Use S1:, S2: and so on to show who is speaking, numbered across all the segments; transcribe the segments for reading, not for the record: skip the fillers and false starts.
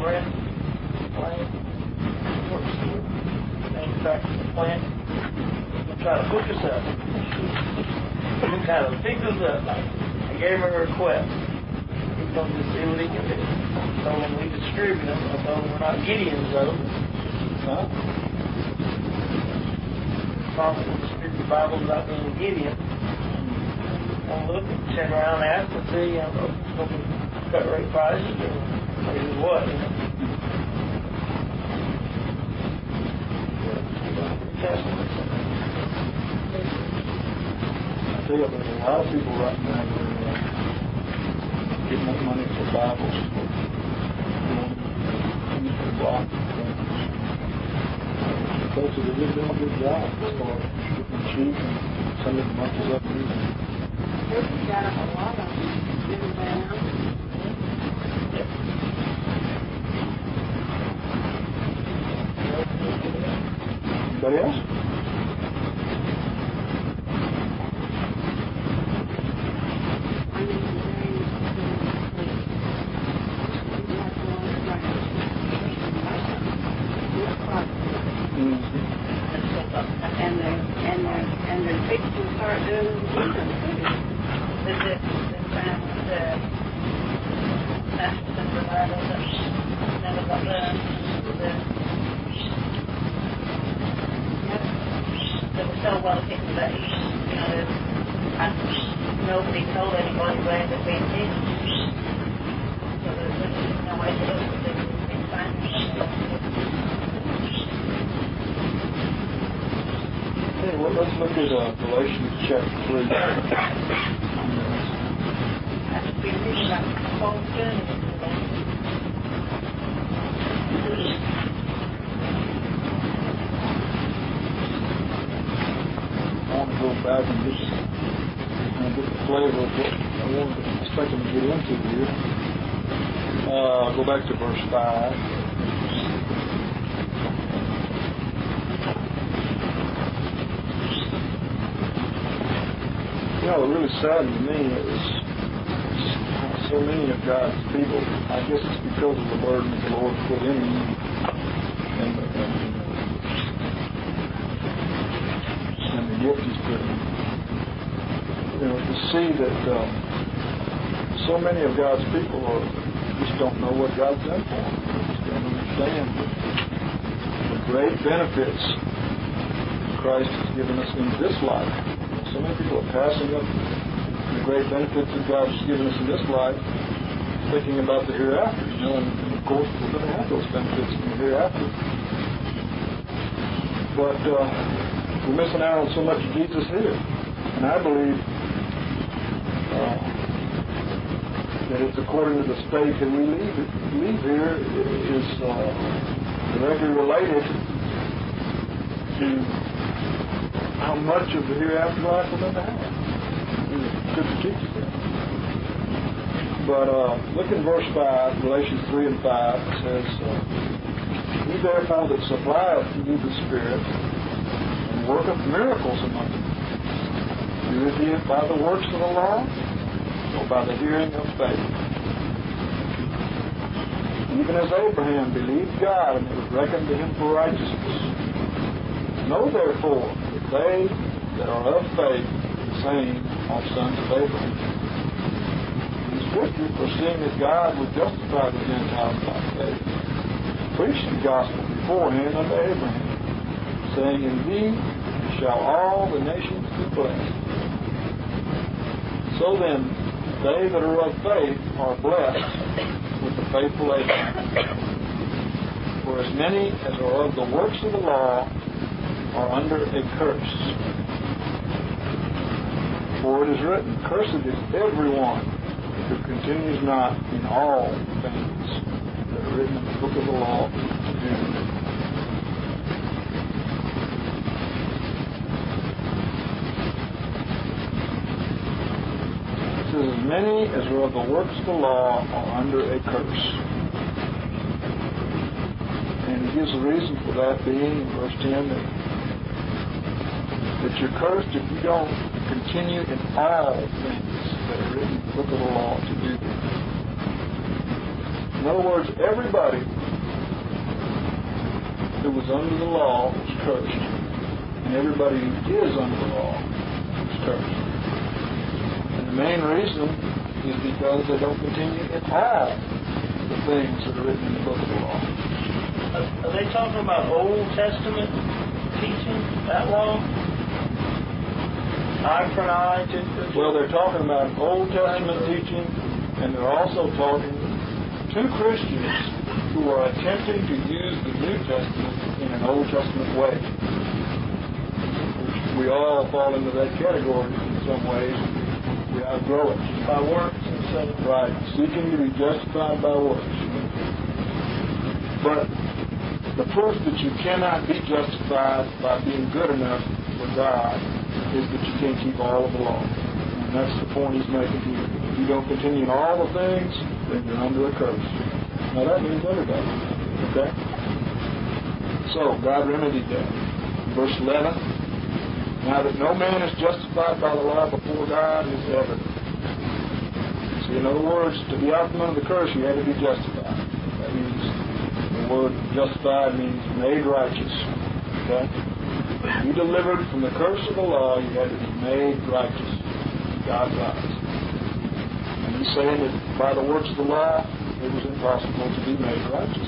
S1: breath, plant, works here. Manufacture the plant. You try to hook us up. You kind of pick us up. I gave him a request. He's going to see what he can do. So when we distribute them, I told him we're not Gideons though. Huh? Promise to distribute the Bible without being Gideon. I'll look and turn around and ask to see if it's going to cut rate prices or maybe what, you know.
S2: I tell you, there's a lot of people right now that are getting that money for Bibles for the block. Folks that are really doing a good job as far as getting cheap and sending the monkeys up here.
S3: We've got a lot of them down.
S2: Anybody else?
S3: And they're fixing to start doing it again, too.
S1: There were so well people that, you know, nobody told anybody where they'd been hit. So there's no way to look at the findings.
S2: Hey, well, let's look at Galatians chapter 3.
S1: That's been reading about the whole journey today.
S2: I want to go back and just get the flavor of what I was expecting to get into here. Go back to verse 5. You know, what really saddened me is so many of God's people. I guess it's because of the burden that the Lord put in them and the gift He's put in them. You know, to see that so many of God's people just don't know what God's done for them. Just don't understand the great benefits Christ has given us in this life. So many people are passing up the great benefits that God has given us in this life, thinking about the hereafter, you know, and of course we're going to have those benefits in the hereafter. But we're missing out on so much of Jesus here. And I believe that it's according to the state that we leave here is directly related to how much of the hereafter life we're going to have. Scripture teaches that. But look in verse 5, Galatians 3 and 5, it says, He therefore that supplieth you the Spirit and worketh miracles among you, doeth he it by the works of the law or by the hearing of faith? Even as Abraham believed God, and it was reckoned to him for righteousness. Know therefore that they that are of faith, the same are sons of Abraham. In the Scripture, foreseeing that God would justify the Gentiles by faith, preached the gospel beforehand unto Abraham, saying, In thee shall all the nations be blessed. So then, they that are of faith are blessed with the faithful Abraham. For as many as are of the works of the law are under a curse. For it is written, Cursed is everyone who continues not in all things that are written in the book of the law to do them. It says, As many as are of the works of the law are under a curse. And he gives a reason for that being in verse 10 that you're cursed if you don't continue in all things that are written in the book of the law to do them. In other words, everybody who was under the law was cursed. And everybody who is under the law is cursed. And the main reason is because they don't continue in all the things that are written in the book of the law.
S1: Are they talking about Old Testament teaching, that law? Eye for an eye, tooth for a tooth?
S2: Well, they're talking about Old Testament teaching, and they're also talking to Christians who are attempting to use the New Testament in an Old Testament way. We all fall into that category in some ways. We outgrow it.
S1: By works instead of...
S2: Right. Seeking to be justified by works. But the proof that you cannot be justified by being good enough for God is that you can't keep all of the law. And that's the point he's making here. If you don't continue in all the things, then you're under a curse. Now that means everybody. Okay? So, God remedied that. Verse 11. Now that no man is justified by the law before God is evident. See, in other words, to be out from under the curse, you had to be justified. That means, the word justified means made righteous. Okay? You delivered from the curse of the law, you had to be made righteous in God's eyes. And he's saying that by the works of the law, it was impossible to be made righteous.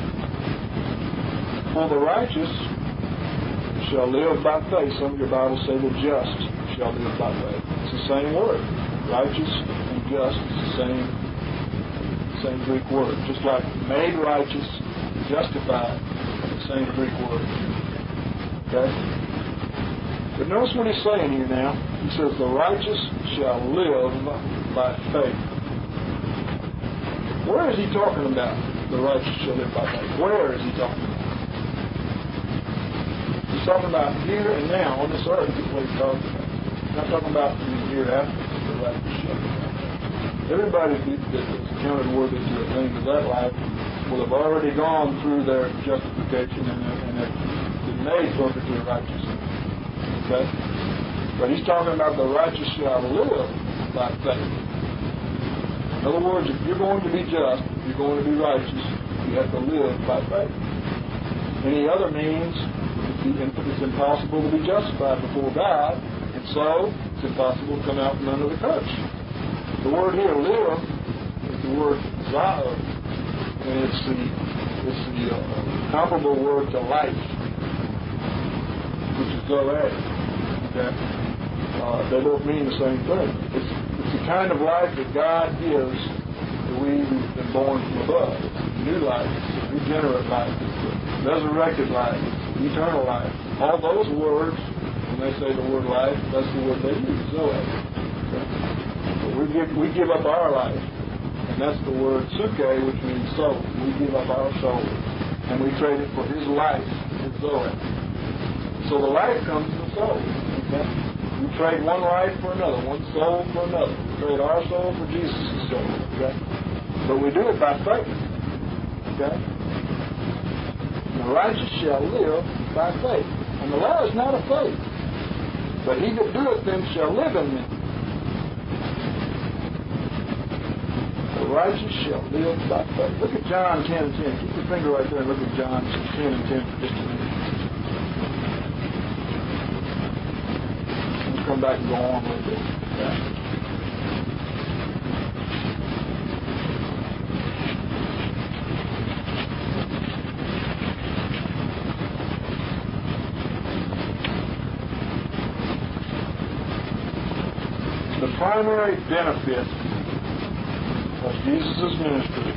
S2: For the righteous shall live by faith. Some of your Bibles say the just shall live by faith. It's the same word. Righteous and just is the same Greek word. Just like made righteous, justified, the same Greek word. Okay? But notice what he's saying here now. He says, the righteous shall live by faith. Where is he talking about? The righteous shall live by faith. Where is he talking about? He's talking about here and now on this earth is what he's talking about. He's not talking about in the hereafter. The righteous shall live by faith. Everybody that is counted worthy to attain to that life will have already gone through their justification and have been made perfectly righteous. Okay? But he's talking about the righteous shall live by faith. In other words, if you're going to be just, if you're going to be righteous, you have to live by faith. Any other means, it's impossible to be justified before God, and so it's impossible to come out from under the curse. The word here, live, is the word zao, and it's the comparable word to life, which is zoe. Okay? They both mean the same thing. It's the kind of life that God gives to we who've been born from above. New life, regenerate life, resurrected life, eternal life. All those words, when they say the word life, that's the word they use, zoe. Okay? But we give up our life, and that's the word suke, which means soul. We give up our soul, and we trade it for his life, his zoe. So the life comes in the soul. Okay? We trade one life for another, one soul for another. We trade our soul for Jesus' soul. Okay? But we do it by faith. Okay? The righteous shall live by faith. And the law is not of faith. But he that doeth them shall live in them. The righteous shall live by faith. Look at John 10 and 10. Keep your finger right there and look at John 10 and 10 for just a minute. We'll come back and go on a little bit. Okay? The primary benefit of Jesus' ministry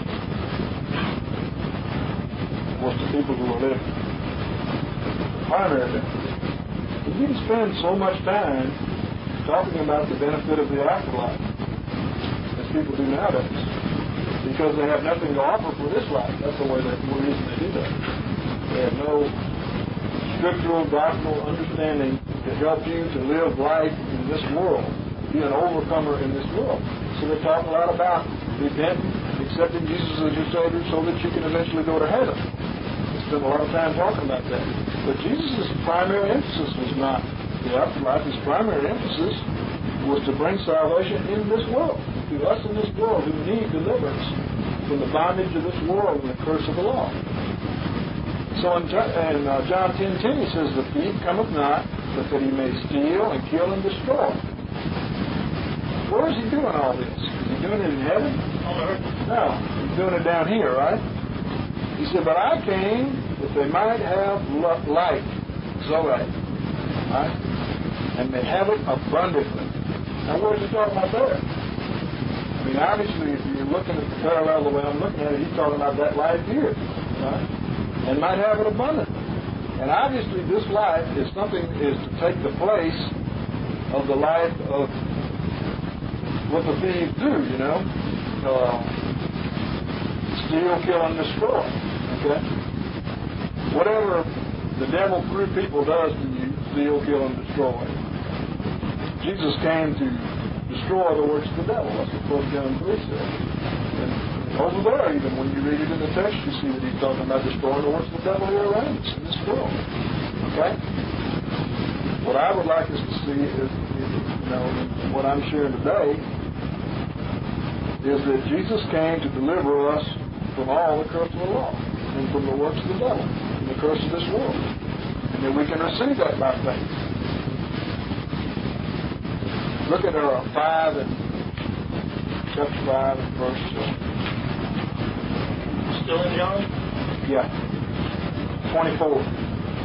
S2: was to people who were living. The primary benefit. He didn't spend so much time talking about the benefit of the afterlife as people do nowadays, because they have nothing to offer for this life. That's the reason they do that. They have no scriptural, doctrinal understanding to help you to live life in this world. Be an overcomer in this world. So they talk a lot about repenting, accepting Jesus as your Savior so that you can eventually go to heaven. They spend a lot of time talking about that. But Jesus' primary emphasis was not the afterlife. His primary emphasis was to bring salvation in this world, to us in this world who need deliverance. from the bondage of this world and the curse of the law. So in John 10:10 he says, the thief cometh not, but that he may steal and kill and destroy. Where is he doing all this? Is he doing it in heaven?
S1: On earth.
S2: No, he's doing it down here, right? He said, but I came that they might have life, Zoe, right? And may have it abundantly. Now, what is he talking about there? I mean, obviously, if you're looking at the parallel the way I'm looking at it, he's talking about that life here, right? And might have it abundantly. And obviously, this life is to take the place of the life of what the thieves do, you know? Steal, kill, and destroy. Okay? Whatever the devil through people does to you, steal, kill, and destroy. Jesus came to destroy the works of the devil. That's what 1 John 3 says. And over there, even when you read it in the text, you see that he's talking about destroying the works of the devil here around us in this world. Okay? What I would like us to see is, what I'm sharing today, is that Jesus came to deliver us from all the curse of the law and from the works of the devil and the curse of this world. And that we can receive that by faith. Look at chapter 5 and verse...
S1: Still in John?
S2: Yeah. 24.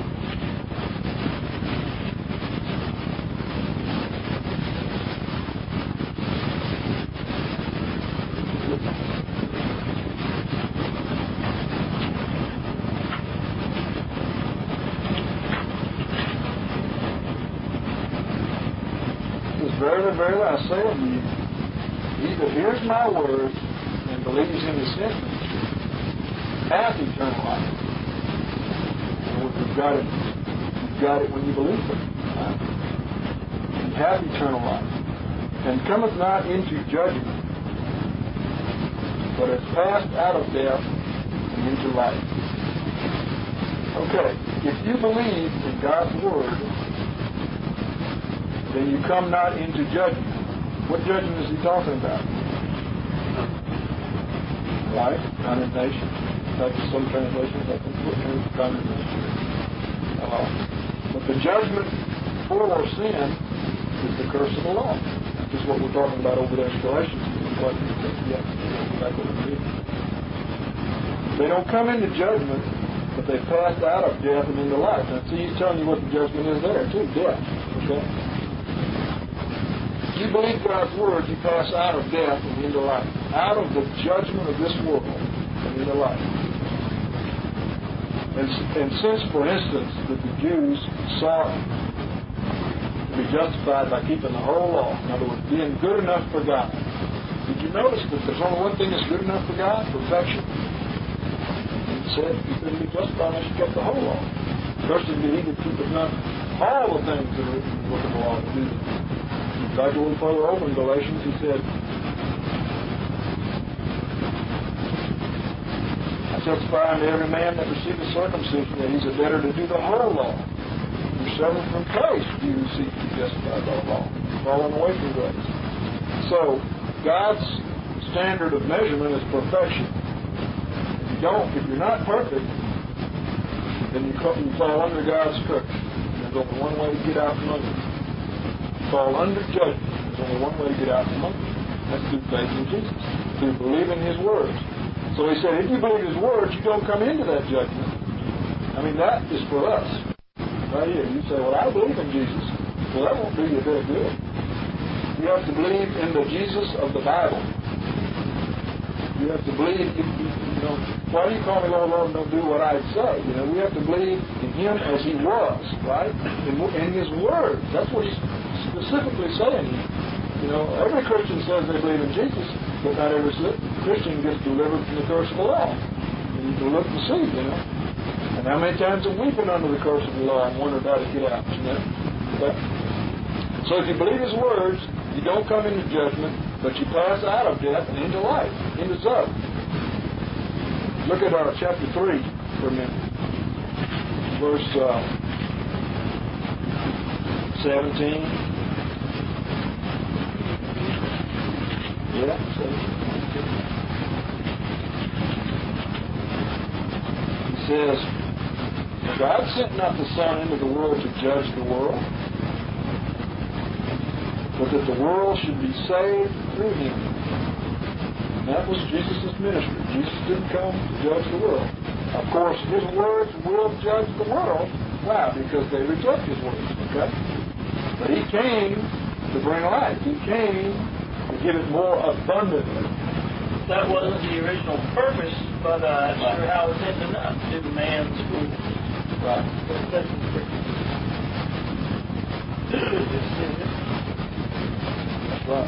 S2: Verily, verily, I say unto you, he that hears my word and believes him that sent me hath eternal life. And you've got it when you believe it. Right? And hath eternal life, and cometh not into judgment, but is passed out of death and into life. Okay, if you believe in God's word, then you come not into judgment. What judgment is he talking about? Right? Condemnation. That's some translations, I think, condemnation. But the judgment for sin is the curse of the law. Which is what we're talking about over there in Galatians. They don't come into judgment, but they pass out of death and into life. Now, see, he's telling you what the judgment is there, too. Death. Okay? You believe God's word, you pass out of death and into life. Out of the judgment of this world and into life. And since, for instance, that the Jews sought to be justified by keeping the whole law, in other words, being good enough for God, did you notice that there's only one thing that's good enough for God? Perfection. He said you couldn't be justified unless you kept the whole law. Cursed be he that keepeth not all the things that are written in the book of the law to do them. Back a little further over in Galatians, he said, I testify unto every man that receiveth circumcision that he's a debtor to do the whole law. You're severed from Christ, you who seek to be justified by the law, falling away from grace. So, God's standard of measurement is perfection. If you're not perfect, then you fall under God's curse. There's only one way to get out from under it. Fall under judgment. There's only one way to get out from under it. That's through faith in Jesus, through believing His words. So he said, if you believe His words, you don't come into that judgment. I mean, that is for us. Right here. You say, well, I believe in Jesus. Well, that won't do you a bit of good. You have to believe in the Jesus of the Bible. You have to believe, why do you call me Lord, Lord, and don't do what I say? We have to believe in Him as He was, right? In His Word. That's what He's specifically saying here. Every Christian says they believe in Jesus, but not every Christian gets delivered from the curse of the law. And you can look and see, And how many times have we been under the curse of the law and wondered how to get out, Okay? So if you believe His words, you don't come into judgment, but you pass out of death and into life, into Zoe. Look at chapter 3 for a minute. Verse 17. Yeah, 17. says, God sent not the Son into the world to judge the world, but that the world should be saved through him. And that was Jesus' ministry. Jesus didn't come to judge the world. Of course, his words will judge the world. Why? Because they reject his words. Okay? But he came to bring life. He came to give it more abundantly.
S1: That wasn't the original purpose, but sure how it's ended up to man's food.
S2: Right.
S1: That's
S2: right.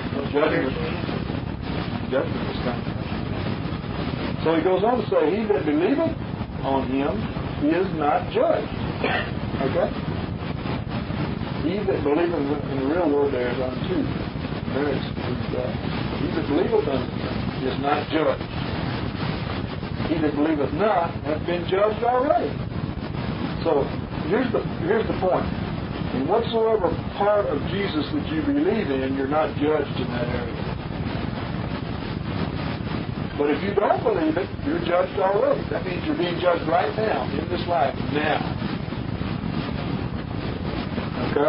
S2: Judgment is coming. So he goes on to say, he that believeth on him is not judged. Okay? He that believeth, in the real word there is unto. He that believeth on him is not judged. He that believeth not hath been judged already. So here's the point. In whatsoever part of Jesus that you believe in, you're not judged in that area. But if you don't believe it, you're judged already. That means you're being judged right now, in this life, now. Okay?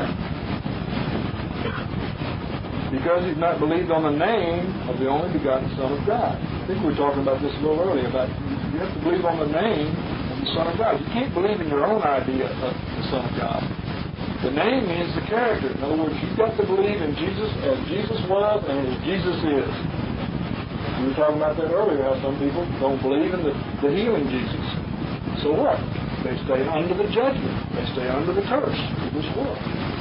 S2: Because you've not believed on the name of the only begotten Son of God. I think we were talking about this a little earlier, about you have to believe on the name of the Son of God. You can't believe in your own idea of the Son of God. The name means the character. In other words, you've got to believe in Jesus as Jesus was and as Jesus is. We were talking about that earlier, how some people don't believe in the healing Jesus. So what? They stay under the judgment. They stay under the curse of this world.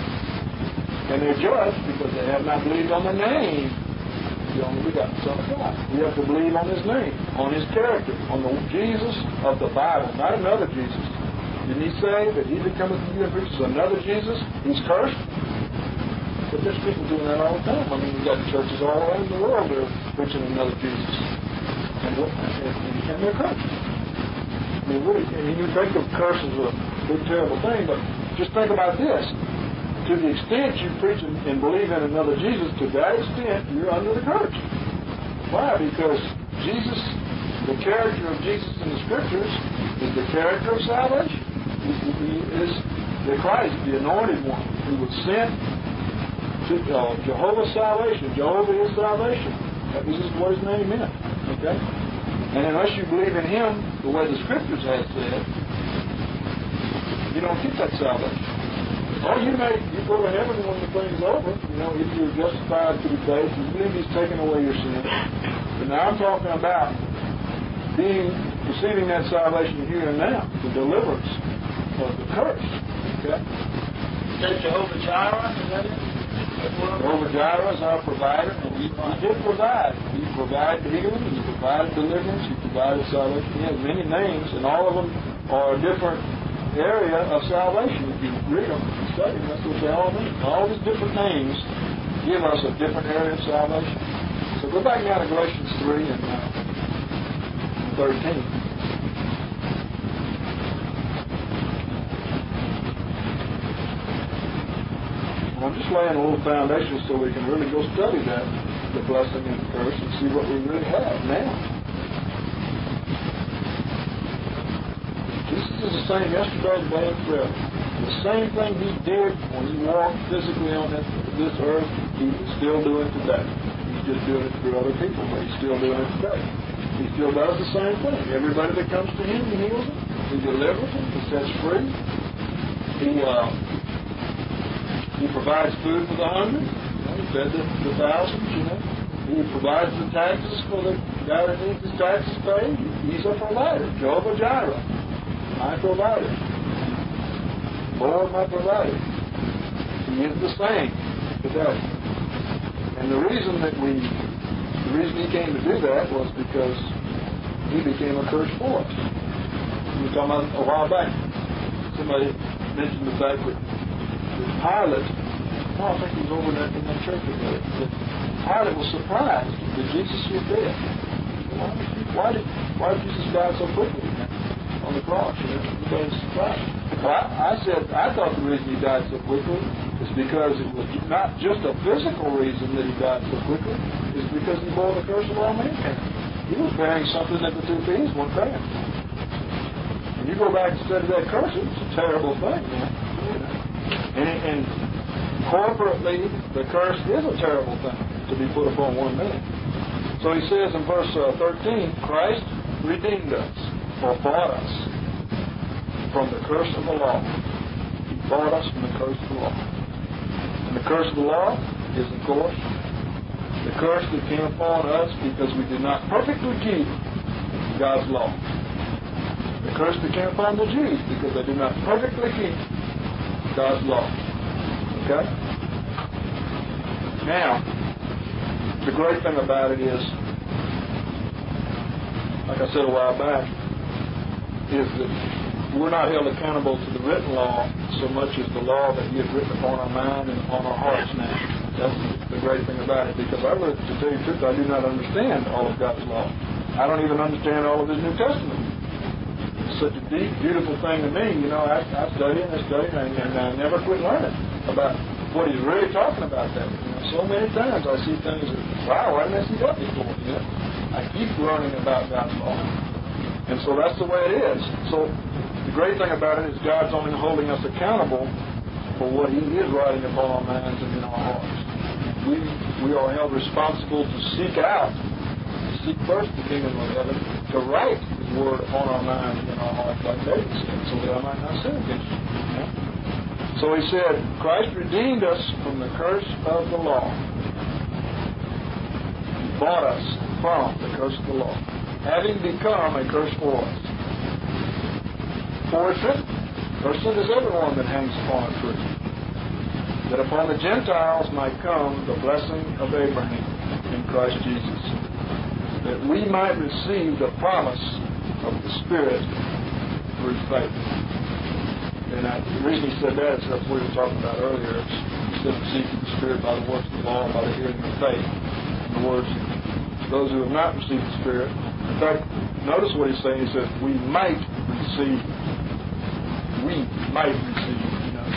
S2: And they're judged because they have not believed on the name of the only begotten Son of God. We have to believe on his name, on his character, on the Jesus of the Bible, not another Jesus. Didn't he say that he that cometh to you and preaches another Jesus, he's cursed? But there's people doing that all the time. I mean, we've got churches all around the world that are preaching another Jesus. And they're cursed. I mean, really, you think of curse as a big, terrible thing, but just think about this. To the extent you preach and believe in another Jesus, to that extent, you're under the curse. Why? Because Jesus, the character of Jesus in the Scriptures, is the character of salvation. He is the Christ, the anointed one, who was sent to Jehovah's salvation. Jehovah is salvation. That was what his name meant. Okay? And unless you believe in him the way the Scriptures have said, you don't get that salvation. Or you go to heaven when the thing's over, if you're justified through faith, you believe he's taken away your sin. But now I'm talking about receiving that salvation here and now, the deliverance of the curse. Okay?
S1: Is that Jehovah Jireh? Is that it?
S2: Jehovah Jireh is our provider, and he did provide. He provided healing, he provided deliverance, he provided salvation. He has many names, and all of them are a different area of salvation. If you read them and study them, that's what they all mean. All these different names give us a different area of salvation. So go back now to Galatians 3 and 13. I'm just laying a little foundation so we can really go study that, the blessing and the curse, and see what we really have now. Jesus is the same yesterday, today, and forever. The same thing he did when he walked physically on this earth, he is still doing today. He's just doing it through other people, but he's still doing it today. He still does the same thing. Everybody that comes to him, he heals them. He delivers them. He sets free. He provides food for the hungry. He fed the thousands, He provides the taxes for the guy that needs his taxes paid. He's a provider. Jehovah Jireh, my provider. Lord, my provider. He is the same today. And the reason he came to do that was because he became a curse for us. We were talking about a while back. Somebody mentioned the fact that Pilate, I think he was over in that church together, that Pilate was surprised that Jesus was dead. Why did Jesus die so quickly on the cross? Everybody was surprised. Well, I thought the reason he died so quickly is because it was not just a physical reason that he died so quickly, it's because he bore the curse of all mankind. He was bearing something that the two thieves weren't bearing. When you go back and study that curse, it's a terrible thing, man. And corporately, the curse is a terrible thing to be put upon one man. So he says in verse 13, Christ redeemed us, or bought us, from the curse of the law. He bought us from the curse of the law. And the curse of the law is, of course, the curse that came upon us because we did not perfectly keep God's law. The curse that came upon the Jews because they did not perfectly keep God's law. Okay? Now, the great thing about it is, like I said a while back, is that we're not held accountable to the written law so much as the law that He has written upon our mind and upon our hearts now. That's the great thing about it, because to tell you the truth, I do not understand all of God's law. I don't even understand all of His New Testament. It's such a deep, beautiful thing to me. You know, I study and I never quit learning about what He's really talking about that. You know, so many times I see things that, wow, I didn't see that before. You know? I keep learning about God's law. And so that's the way it is. So the great thing about it is God's only holding us accountable for what He is writing upon our minds and in our hearts. We are held responsible to seek first the kingdom of heaven, to write His word upon our minds and in our hearts, like David said, so that I might not sin against you. Yeah? So he said, Christ redeemed us from the curse of the law. He bought us from the curse of the law, having become a curse for us. For it's written, cursed is everyone that hangs upon a tree, that upon the Gentiles might come the blessing of Abraham in Christ Jesus, that we might receive the promise of the Spirit through faith. And the reason he said that is what we were talking about earlier. Instead of receiving the Spirit by the works of the law, by the hearing of faith. In other words, those who have not received the Spirit. In fact, notice what he's saying. He says, we might receive. We might receive. You know.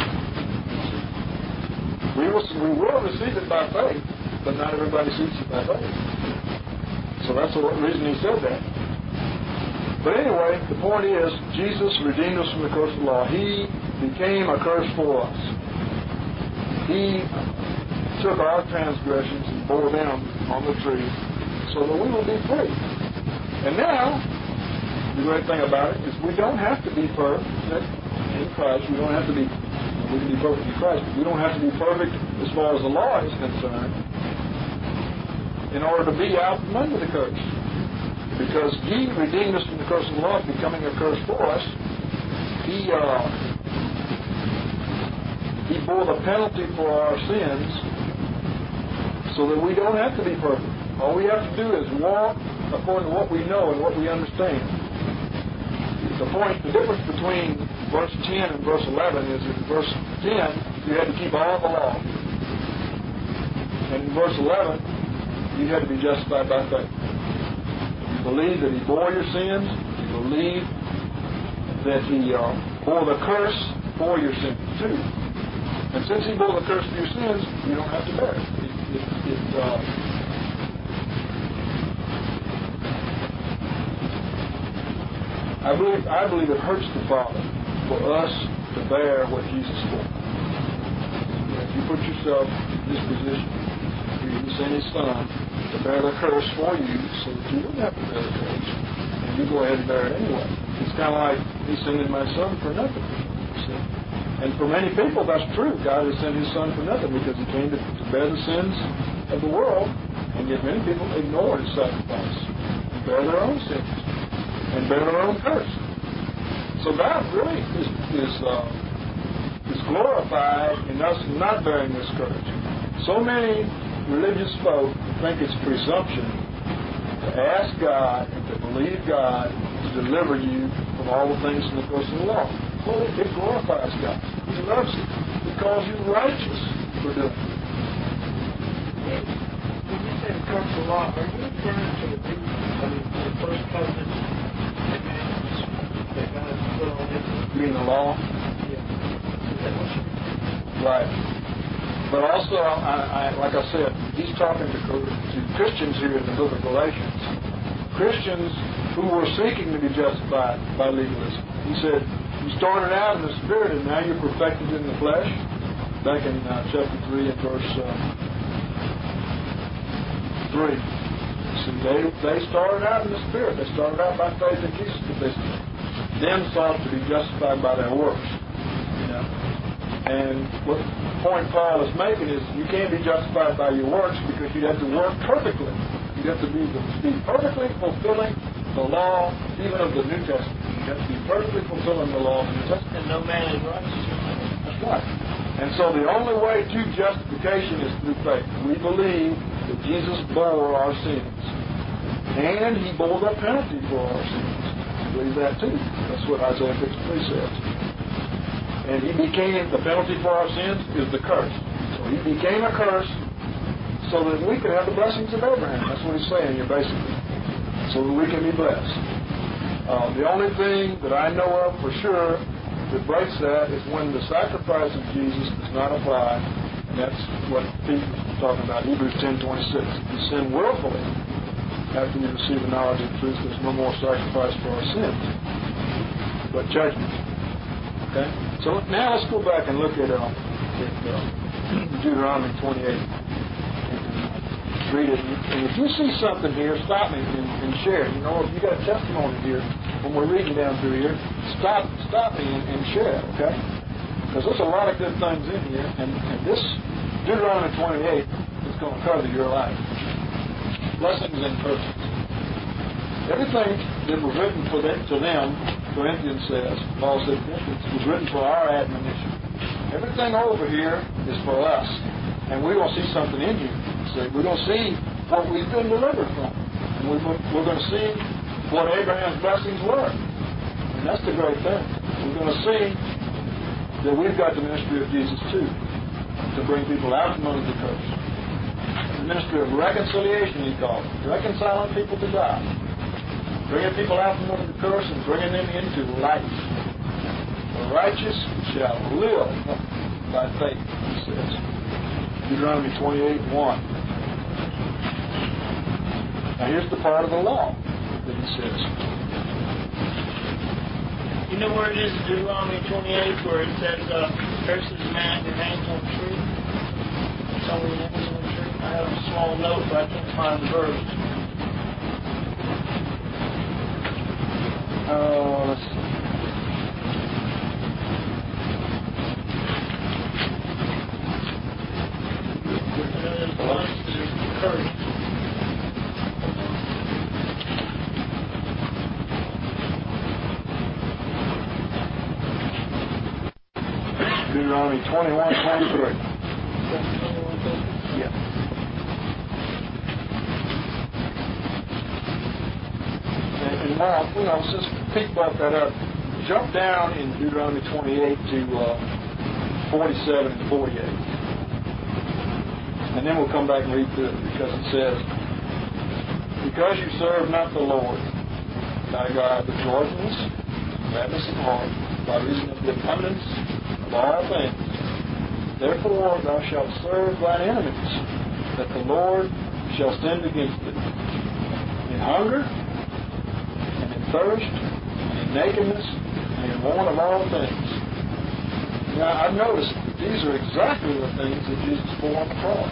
S2: We will receive it by faith, but not everybody sees it by faith. So that's the reason he said that. But anyway, the point is, Jesus redeemed us from the curse of the law. He became a curse for us. He took our transgressions and bore them on the tree so that we will be free. And now, the great thing about it is we don't have to be perfect in Christ. We don't have to be, we can be perfect in Christ, but we don't have to be perfect as far as the law is concerned in order to be out from under the curse. Because He redeemed us from the curse of the law, becoming a curse for us. He bore the penalty for our sins so that we don't have to be perfect. All we have to do is walk according to what we know and what we understand. The difference between verse 10 and verse 11 is that in verse 10, you had to keep all the law. And in verse 11, you had to be justified by faith. You believe that He bore your sins. You believe that He bore the curse for your sins too. And since He bore the curse for your sins, you don't have to bear it. I believe it hurts the Father for us to bear what Jesus bore. If you put yourself in this position, He sent His Son to bear the curse for you so that you wouldn't have to bear the curse. And you go ahead and bear it anyway. It's kind of like He sending my Son for nothing. See? And for many people, that's true. God has sent His Son for nothing because He came to bear the sins of the world. And yet many people ignore His sacrifice and bear their own sins and bear their own curse. So God really is glorified in us not bearing this curse. So many religious folk think it's presumption to ask God and to believe God to deliver you from all the things in the curse of the law. Well, it glorifies God. He loves you. He calls you righteous for doing it.
S1: When you say the curse of the law, are you referring to the first covenant that God put on it?
S2: You mean the law?
S1: Yeah. Is that what you mean?
S2: Right. But also, like I said, he's talking to Christians here in the book of Galatians. Christians who were seeking to be justified by legalism. He said, you started out in the Spirit and now you're perfected in the flesh. Back in chapter 3 and verse 3. See, they started out in the Spirit. They started out by faith in Jesus, but they then sought to be justified by their works. You know? And what point Paul is making is you can't be justified by your works because you have to work perfectly. You have to be perfectly fulfilling the law, even of the New Testament. You have to be perfectly fulfilling the law of the New Testament.
S1: And no man is righteous.
S2: That's right. And so the only way to justification is through faith. We believe that Jesus bore our sins. And He bore the penalty for our sins. We believe that too. That's what Isaiah 53 says. And He became, the penalty for our sins is the curse. So He became a curse so that we could have the blessings of Abraham. That's what He's saying here basically. So that we can be blessed. The only thing that I know of for sure that breaks that is when the sacrifice of Jesus does not apply, and that's what Pete was talking about, Hebrews 10:26. If you sin willfully after you receive the knowledge of the truth, there's no more sacrifice for our sins, but judgment. Okay? So now let's go back and look at Deuteronomy 28. Read it. And if you see something here, stop me and share it. You know, if you got a testimony here, when we're reading down through here, stop me and share it, okay? Because there's a lot of good things in here, and this Deuteronomy 28 is going to cover your life. Blessings and curses. Everything that was written to them, Corinthians says, Paul said, was written for our admonition. Everything over here is for us, and we're going to see something in here. We're going to see what we've been delivered from. And we're going to see what Abraham's blessings were. And that's the great thing. We're going to see that we've got the ministry of Jesus too, to bring people out from under the curse. The ministry of reconciliation, he called it. Reconciling people to God. Bringing people out from under the curse and bringing them into life. The righteous shall live by faith, he says. Deuteronomy 28:1. Now here's the part of the law that he says.
S1: You know where it is in Deuteronomy 28 where it says, curses the man who hangs on a tree? Somebody hangs on a tree? I have a small note, but I can't find the verse.
S2: Let's see. Deuteronomy 21:23. Yeah. And now, since Pete brought that up, jump down in Deuteronomy 28 to 47 and 48. And then we'll come back and read through it, because it says, because you serve not the Lord thy God with joyfulness, gladness of heart, by reason of the abundance of all things, therefore thou shalt serve thine enemies, that the Lord shall send against thee in hunger, and in thirst, and in nakedness, and in want of all things. Now, I've noticed that these are exactly the things that Jesus bore on the cross.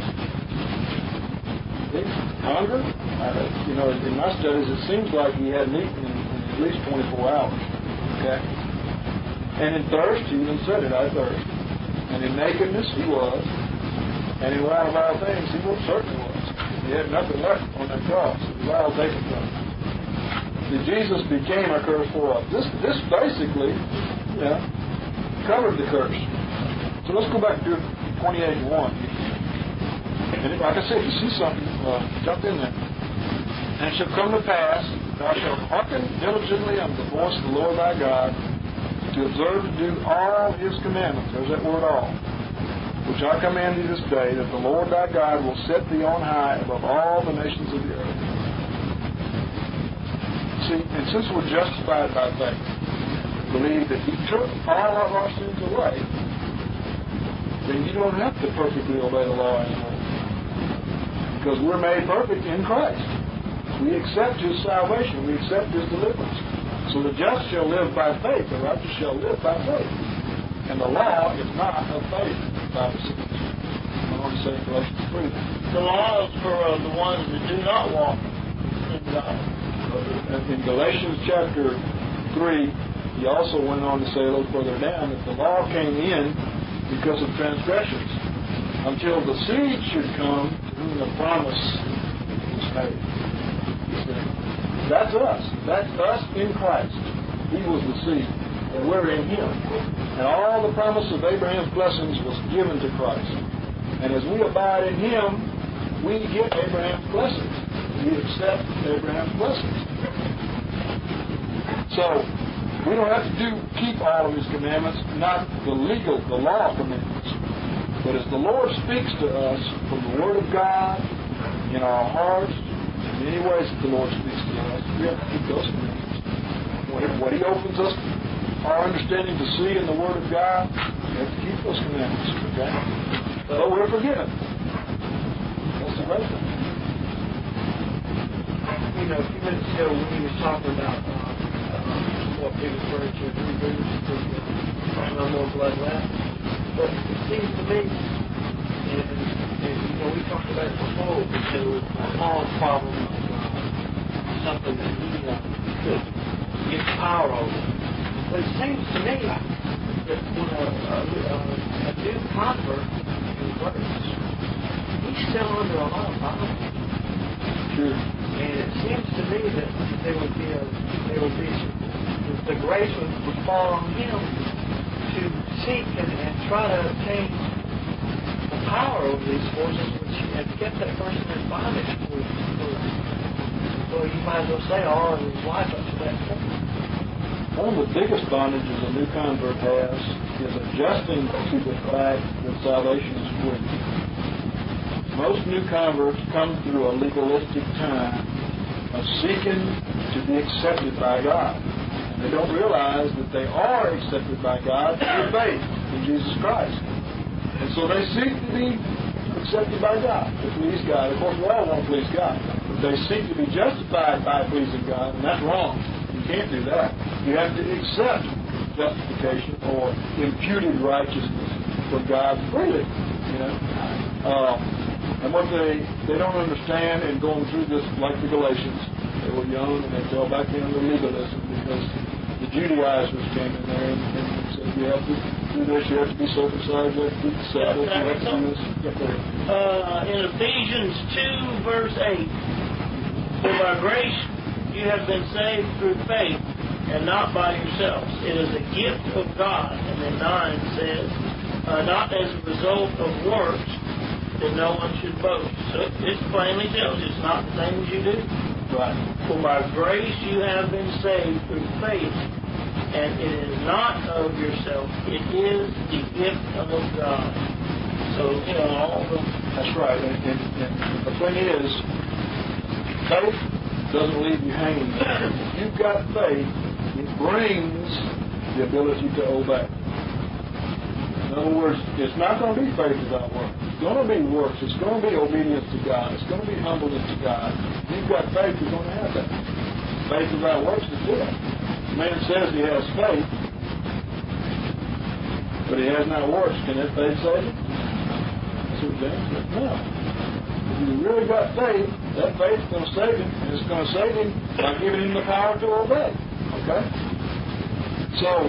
S2: Hunger, in my studies, it seems like he hadn't eaten in at least 24 hours. Okay? And in thirst, he even said it, I thirst. And in nakedness, he was. And in want of all things, he most certainly was. He had nothing left on that cross. It was all taken from him. See, Jesus became a curse for us. This basically, covered the curse. So let's go back to 28:1. And like I said, if you see something, jump in there. And it shall come to pass, thou shalt hearken diligently unto the voice of the Lord thy God, to observe to do all his commandments. There's that word all. Which I command thee this day, that the Lord thy God will set thee on high above all the nations of the earth. See, and since we're justified by faith, believe that he took all of our sins away, then you don't have to perfectly obey the law anymore. Because we're made perfect in Christ. We accept His salvation. We accept His deliverance. So the just shall live by faith. The righteous shall live by faith. And the law is not of faith, the Bible says. I want to say in Galatians 3.
S1: The law is for the ones that do not walk in God.
S2: In Galatians chapter 3, he also went on to say a little further down that the law came in because of transgressions until the seed should come to whom the promise was made. That's us. That's us in Christ. He was the seed, and we're in Him. And all the promise of Abraham's blessings was given to Christ. And as we abide in Him, we get Abraham's blessings. We accept Abraham's blessings. So, we don't have to keep all of His commandments, not the law commandments. But as the Lord speaks to us from the Word of God, in our hearts, in many ways that the Lord speaks to us, we have to keep those commandments. What He opens us, our understanding to see in the Word of God, we have to keep those commandments. Okay? But we're forgiven. That's the great thing.
S1: You know, a few minutes ago when he was talking about what he referred to as Hebrews, no more blood left. But it seems to me, and you know, we talked about it before, that there was a long problem of something that he could get power over. But it seems to me that when a new convert converts, he's still under a lot of power.
S2: Sure.
S1: And it seems to me that the grace would fall on him to seek and try to obtain the power over these forces which had kept that person in bondage for you might as well say all of his life up to that point.
S2: One of the biggest bondages a new convert has is adjusting to the fact that salvation is free. Most new converts come through a legalistic time of seeking to be accepted by God. And they don't realize that they are accepted by God through faith in Jesus Christ. And so they seek to be accepted by God, to please God. Of course, we all want to please God. But they seek to be justified by pleasing God, and that's wrong. You can't do that. You have to accept justification or imputed righteousness from God freely. You know? And what they don't understand in going through this, like the Galatians, they were young and they fell back into legalism because the Judaizers came in there and said, you have to do this, you have to be circumcised, you have to keep the Sabbath, you have to do this.
S1: In Ephesians 2, verse 8, for by grace you have been saved through faith, and not by yourselves. It is a gift of God. And then 9 says, not as a result of works, that no one should boast. So it plainly tells you it's not the things you do.
S2: Right.
S1: For by grace you have been saved through faith, and it is not of yourself. It is the gift of God. So, you know, all the...
S2: That's right. And the thing is, faith doesn't leave you hanging. If you've got faith, it brings the ability to obey. In other words, it's not going to be faith without works. It's going to be works. It's going to be obedience to God. It's going to be humbleness to God. If you've got faith, you're going to have that. Faith without works is dead. Man says he has faith, but he has not works. Can that faith save him? That's what James said. No. If you really got faith, that faith is going to save him, and it's going to save him by giving him the power to obey. Okay? So,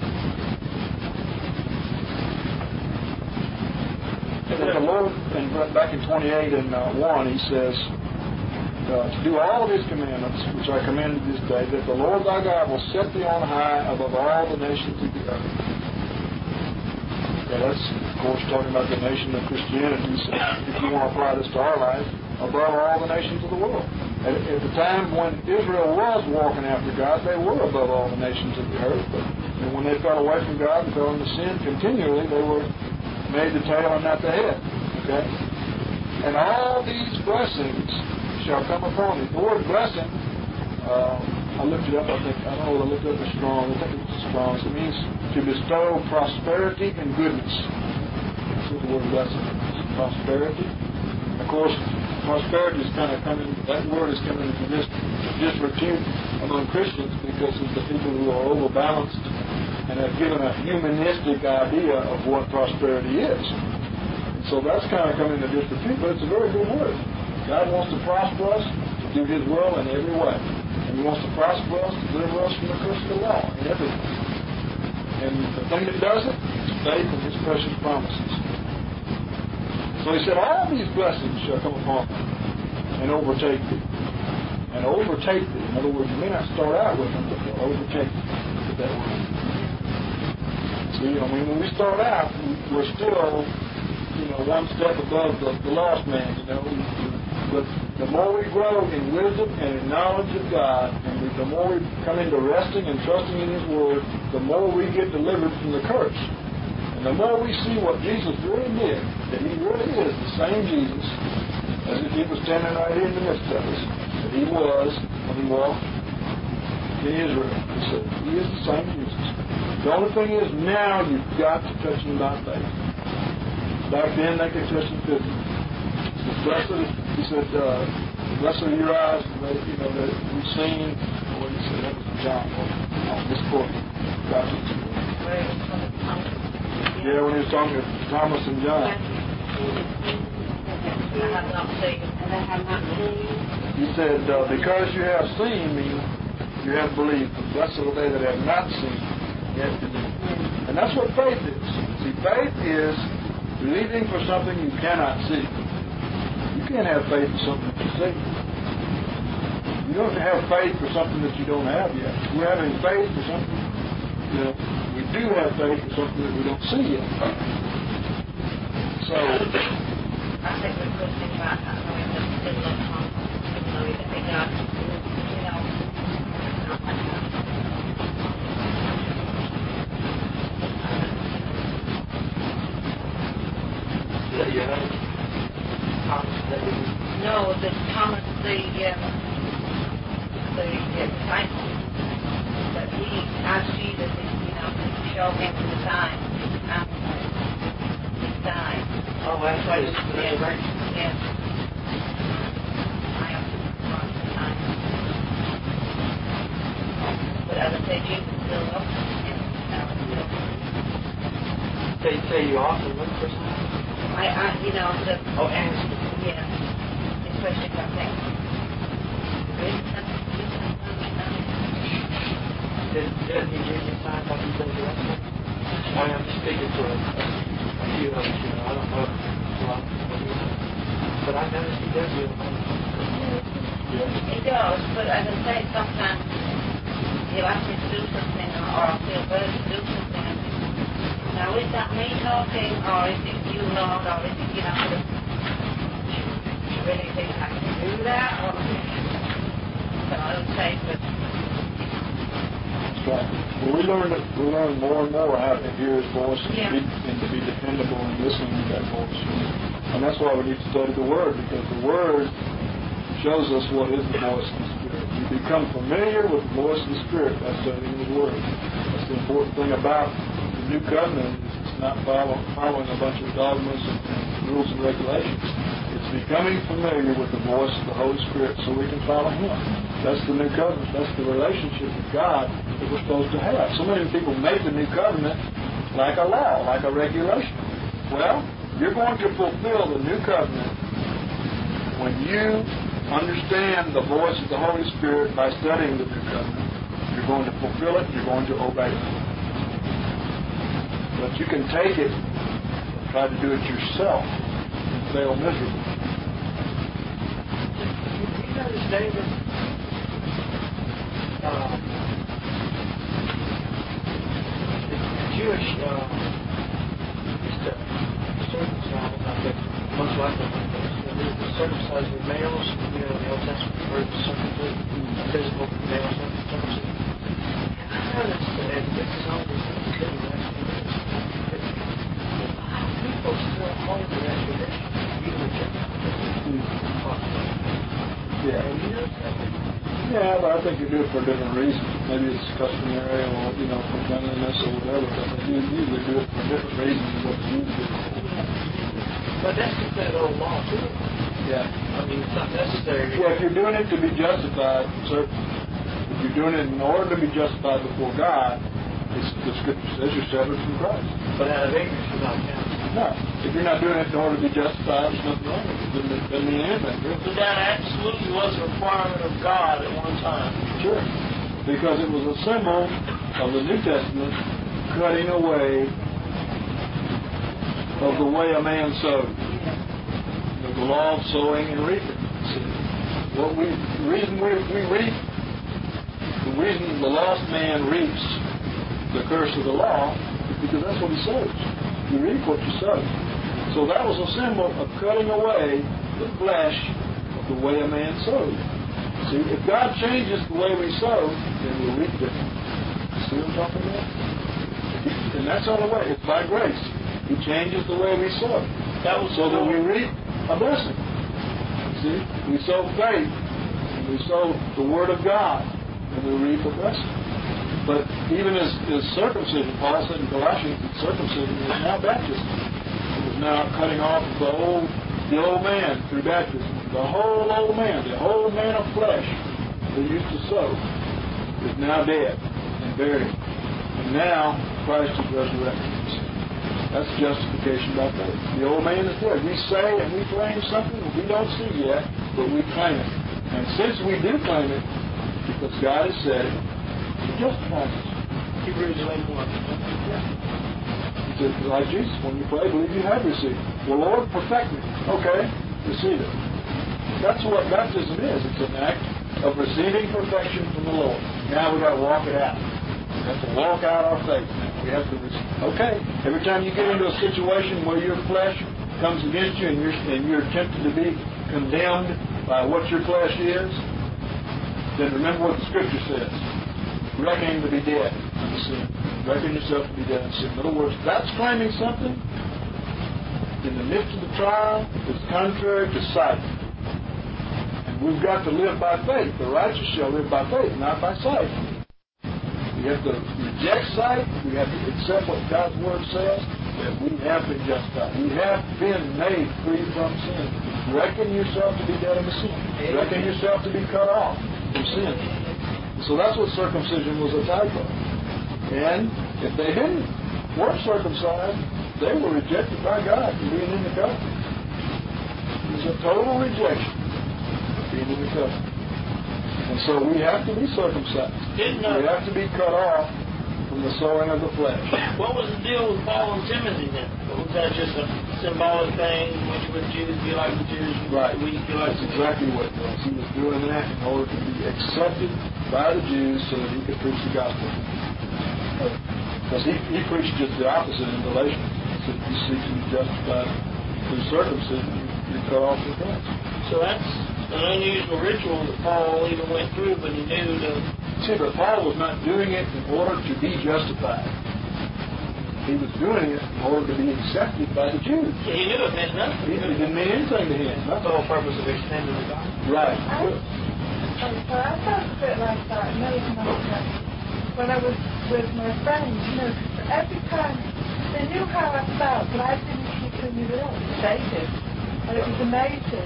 S2: the Lord, back in 28 and 1, he says, to do all of his commandments, which I commanded this day, that the Lord thy God will set thee on high above all the nations of the earth. Yeah, that's, of course, talking about the nation of Christianity. So if you want to apply this to our life, above all the nations of the world. At the time when Israel was walking after God, they were above all the nations of the earth. And when they fell away from God and fell into sin continually, they were made the tail and not the head. Okay? And all these blessings shall come upon thee. The word blessing, I looked it up, I don't know what I looked up as strong. I think it was strong. It means to bestow prosperity and goodness. That's what the word blessing means. Prosperity. Of course, prosperity is kind of coming, that word is coming into disrepute among Christians because of the people who are overbalanced and have given a humanistic idea of what prosperity is. And so that's kind of coming into disrepute, but it's a very good word. God wants to prosper us, to do His will in every way. And He wants to prosper us, to deliver us from the curse of the law in everything. And the thing that does it is faith in His precious promises. So He said, all these blessings shall come upon thee and overtake thee. And overtake thee. In other words, you may not start out with them, but they'll overtake thee. Look at that word. See, I mean, when we start out, we're still, one step above the lost man, But the more we grow in wisdom and in knowledge of God, and the more we come into resting and trusting in His Word, the more we get delivered from the curse. And the more we see what Jesus really did, that He really is the same Jesus, as if He was standing right here in the midst of us, that He was when He walked in Israel. He said, He is the same Jesus. The only thing is, now you've got to touch Him by faith. Back then, they could touch Him physically. He said, blessed are your eyes, that you've seen. What did He say? That was John. On this book. Yeah, when He was talking to Thomas and John. He said, because you have seen me, you have believed. Blessed are they that have not seen, yet believe. And that's what faith is. See, faith is believing for something you cannot see. You can't have faith for something that you see. You don't have faith for something that you don't have yet. We're having faith for something, we do have faith for something that we don't see yet. So,
S3: I think we could think about that, knowing that it's still not wrong, knowing that they got, not like that. No, the Thomas, the disciple, that he asked Jesus, to show him the sign, and he died.
S1: Oh, that's right.
S3: Yes. I have to cross the time. But as I say, Jesus still loves him.
S1: Say you often look for something?
S3: And especially that thing.
S1: Did He give you signs like He does the rest of it? I'm just speaking for a few of us, I don't know a lot, but I noticed He does give them.
S3: He does, but as I say, sometimes He'll ask me to do something, or I'll feel better to do something. Now, is that me talking, or is it you, Lord, or is it, you really think I can do that, or, but I don't say, but...
S2: Right. Well, we learn more and more how to hear His voice and to be dependable in listening to that voice. And that's why we need to study the Word, because the Word shows us what is the voice of the Spirit. We become familiar with the voice of the Spirit by studying His Word. That's the important thing about the New Covenant. It's not following a bunch of dogmas and rules and regulations. It's becoming familiar with the voice of the Holy Spirit so we can follow Him. That's the New Covenant. That's the relationship with God that we're supposed to have. So many people make the New Covenant like a law, like a regulation. Well, you're going to fulfill the New Covenant when you understand the voice of the Holy Spirit by studying the New Covenant. You're going to fulfill it, you're going to obey it. But you can take it and try to do it yourself and fail miserably.
S1: You notice, David, the Jewish used to circumcise, I think, most likely, they circumcise the males, the Old Testament refers to circumcision, physical male circumcision. And I noticed that this is all these things do, people still hold the tradition, even the Gentiles.
S2: Yeah, but I think you do it for different reasons. Maybe it's customary or, for cleanliness or whatever, but you usually do it for different reasons than what you do.
S1: But that's just that old law, too.
S2: Yeah.
S1: I mean, it's not necessary.
S2: Well, if you're doing it to be justified, if you're doing it in order to be justified before God, the Scripture says you're severed from Christ.
S1: But out of ignorance, you're not counted.
S2: No. If you're not doing it in order to be justified, there's nothing wrong with it. It doesn't mean anything, really.
S1: But that absolutely was a requirement of God at one time.
S2: Sure. Because it was a symbol of the New Testament cutting away of the way a man sowed. The law of sowing and reaping. The reason the lost man reaps the curse of the law is because that's what he sows. You reap what you sow. So that was a symbol of cutting away the flesh of the way a man sows. See, if God changes the way we sow, then we'll reap different. See what I'm talking about? And that's not a way. It's by grace. He changes the way we sow. That was so that we reap a blessing. See? We sow faith, and we sow the Word of God, and we reap a blessing. But even as circumcision, Paul said in Colossians that circumcision is now baptism. It was now cutting off the old man through baptism. The whole old man, the whole man of flesh that used to sow is now dead and buried. And now Christ is resurrected. That's justification by faith. The old man is dead. We say and we claim something that we don't see yet, but we claim it. And since we do claim it, because God has said it, He justifies us.
S1: Hebrews 11:1.
S2: He said, like Jesus, when you pray, believe you have received. Well, Lord, perfect me. Okay, receive it. That's what baptism is. It's an act of receiving perfection from the Lord. Now we've got to walk it out. We have to walk out our faith now. We have to okay. Every time you get into a situation where your flesh comes against you and you're tempted to be condemned by what your flesh is, then remember what the Scripture says. Reckoning to be dead unto sin. Reckon yourself to be dead unto sin. In other words, that's claiming something in the midst of the trial that's contrary to sight. And we've got to live by faith. The righteous shall live by faith, not by sight. We have to reject sight. We have to accept what God's Word says, that we have been justified. We have been made free from sin. Reckon yourself to be dead unto sin. Reckon yourself to be cut off from sin. So that's what circumcision was a type of. And if they weren't circumcised, they were rejected by God for being in the covenant. It was a total rejection of being in the covenant. And so we have to be circumcised. We have to be cut off from the sowing of the flesh.
S1: What was the deal with Paul and Timothy then? Was that just a symbolic thing? When you were Jews, be like the Jews.
S2: Right.
S1: That's
S2: exactly what it was. He was doing that in order to be accepted by the Jews so that he could preach the gospel. Because he preached just the opposite in Galatians. He said, if you seek to be justified through circumcision, you're cut off from Christ.
S1: So that's an unusual ritual that Paul even went through, but he knew to...
S2: See, but Paul was not doing it in order to be justified. He was doing it in order to be accepted by the Jews.
S1: Yeah, he knew it meant nothing.
S2: It didn't mean anything to him.
S1: That's the whole purpose of extending the gospel.
S2: Right.
S4: I felt a bit like that, when I was with my friends, every time they knew how I felt, but I didn't keep them in it. They did. And it was amazing,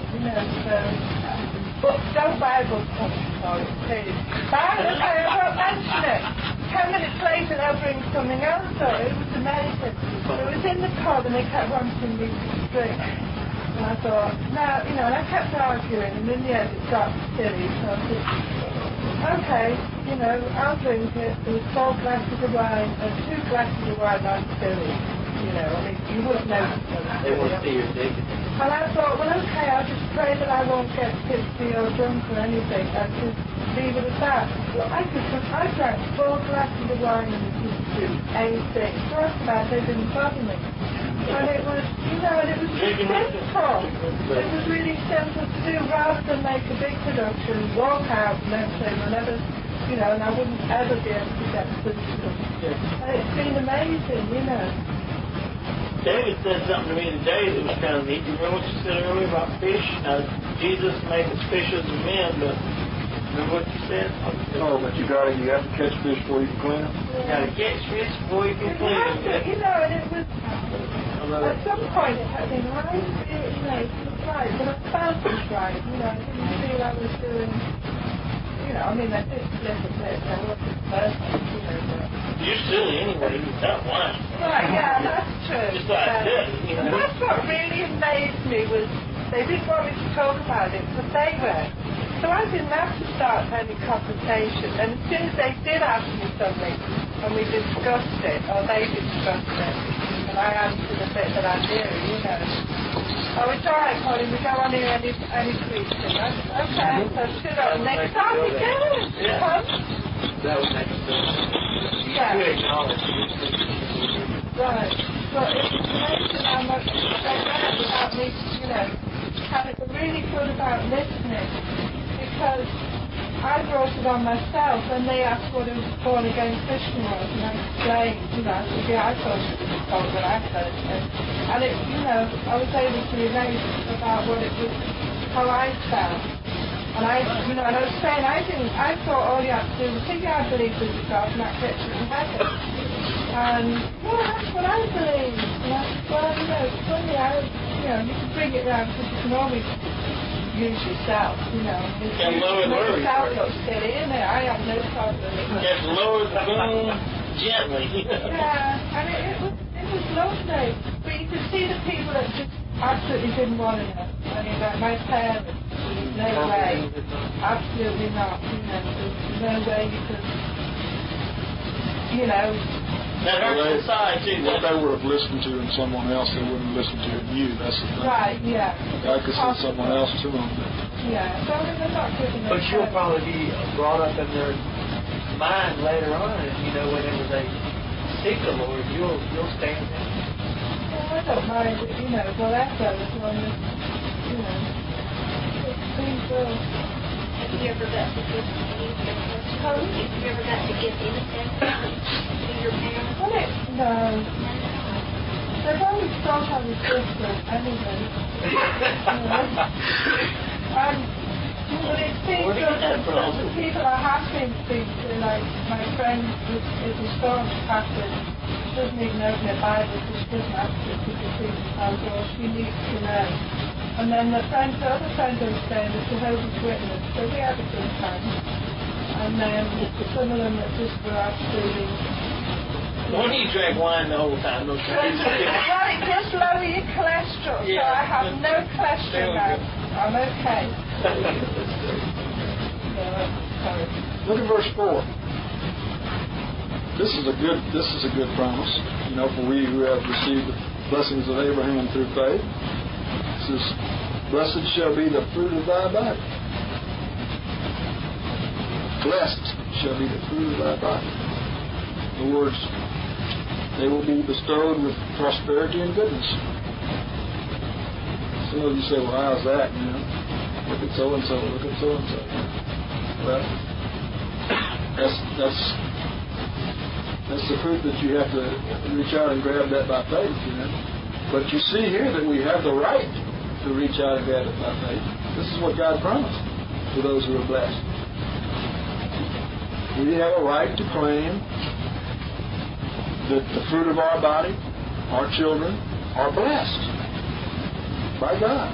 S4: books, don't buy books, sorry, please. Buy it, I won't mention it. 10 minutes later, they'll bring something else, it was amazing. It was in the pub and they kept wanting me to drink. And I thought, no, and I kept arguing, and in the end it got silly, so I said, okay, I'll drink it. There was 4 glasses of wine, 2 glasses of wine, that's silly. You wouldn't notice them.
S1: They wouldn't see your dignity.
S4: And I thought, well, okay, I'll just pray that I won't get tipsy or drunk or anything. I'll just leave it at that. I drank 4 glasses of wine and it didn't do anything. So after that, they didn't bother me. And it was, and it was simple. It was really simple to do rather than make a big production, walk out and then say, whenever, and I wouldn't ever be able to get physical. And it's been amazing,
S1: David said something to me today that was kind of neat. You remember what you said earlier about fish? Now, Jesus made us fishers of men, but remember what you said?
S2: Oh, but you have to catch fish before you can clean them?
S1: You got to catch fish before you can clean them.
S4: And it was, at some point, it had been right, right, but I felt it was right, you know, I didn't feel I was doing, you know, I mean, I did flip a bit, I wasn't perfect, you know, but...
S1: You're silly anyway, you got one.
S4: Right, yeah, that's true.
S1: Just like this, you know.
S4: That's what really amazed me was they didn't want me to talk about it, but they were. So I didn't have to start any conversation. And as soon as they did ask me something, and we discussed it, or they discussed it, and I answered the bit that I knew, you know. Oh, it's all right, Colin, we don't want to hear any preaching. Okay, so sit up. Next time we do it.
S1: Yeah. That would make sense.
S4: Yeah.
S1: You acknowledge it.
S4: Right. But it was amazing how much they read about me, you know, having really good about listening, because I brought it on myself and they asked what a born again Christian was, and I explained, you know, I thought it was told what I said, and it, you know, I was able to relate about what it was, how I felt. And I, you know, and I was saying, I thought all you had to do was think I believe there's a God and that gets you in heaven. And, well, that's what I believe. And I said, well, you know, it's funny, you know, you can bring it round because you can always use yourself, you know. You
S1: can lower
S4: yourself look silly, isn't it? I have no problem.
S1: Just lower the boom gently.
S4: Yeah, and it was lovely. But you could see the people that just absolutely didn't want to know. I mean, like my parents, no way. Absolutely not. You know, there's no way you could, you know.
S1: That hurts inside, too.
S2: What they would have listened to in someone else, they wouldn't listen to in you. That's the thing.
S4: Right, yeah.
S2: God could send someone else to them.
S4: Yeah, so I mean, they're not giving
S5: But you'll probably be brought up in their mind later on, and you know, whenever they seek the Lord, you'll stand in.
S4: Well, I don't mind, you know, whatever, as long as, you know, things will.
S3: Have you ever got to give anything? Have you ever got to give anything to your parents?
S4: Well, no. They've always thought I was different anyway. But it seems that the people I have been speaking to, like my friend is a staunch Catholic, doesn't even open a Bible, so she doesn't ask it to the people tells her all she needs to know. And then the other friend I was saying, the Jehovah's Witness, so we had a good time. And then some of them that just were absolutely...
S1: Why do you drink wine the whole time? No
S4: Well, it does lower your cholesterol, so I have no cholesterol now. I'm okay. Sorry.
S2: Look at verse 4. This is a good promise. You know, for we who have received the blessings of Abraham through faith. It says, blessed shall be the fruit of thy body. Blessed shall be the fruit of thy body. In other words, they will be bestowed with prosperity and goodness. Some of you say, well, how's that? You know, look at so-and-so, look at so-and-so. Well, that's the fruit that you have to reach out and grab that by faith, you know. But you see here that we have the right to reach out and grab it by faith. This is what God promised for those who are blessed. We have a right to claim that the fruit of our body, our children, are blessed by God.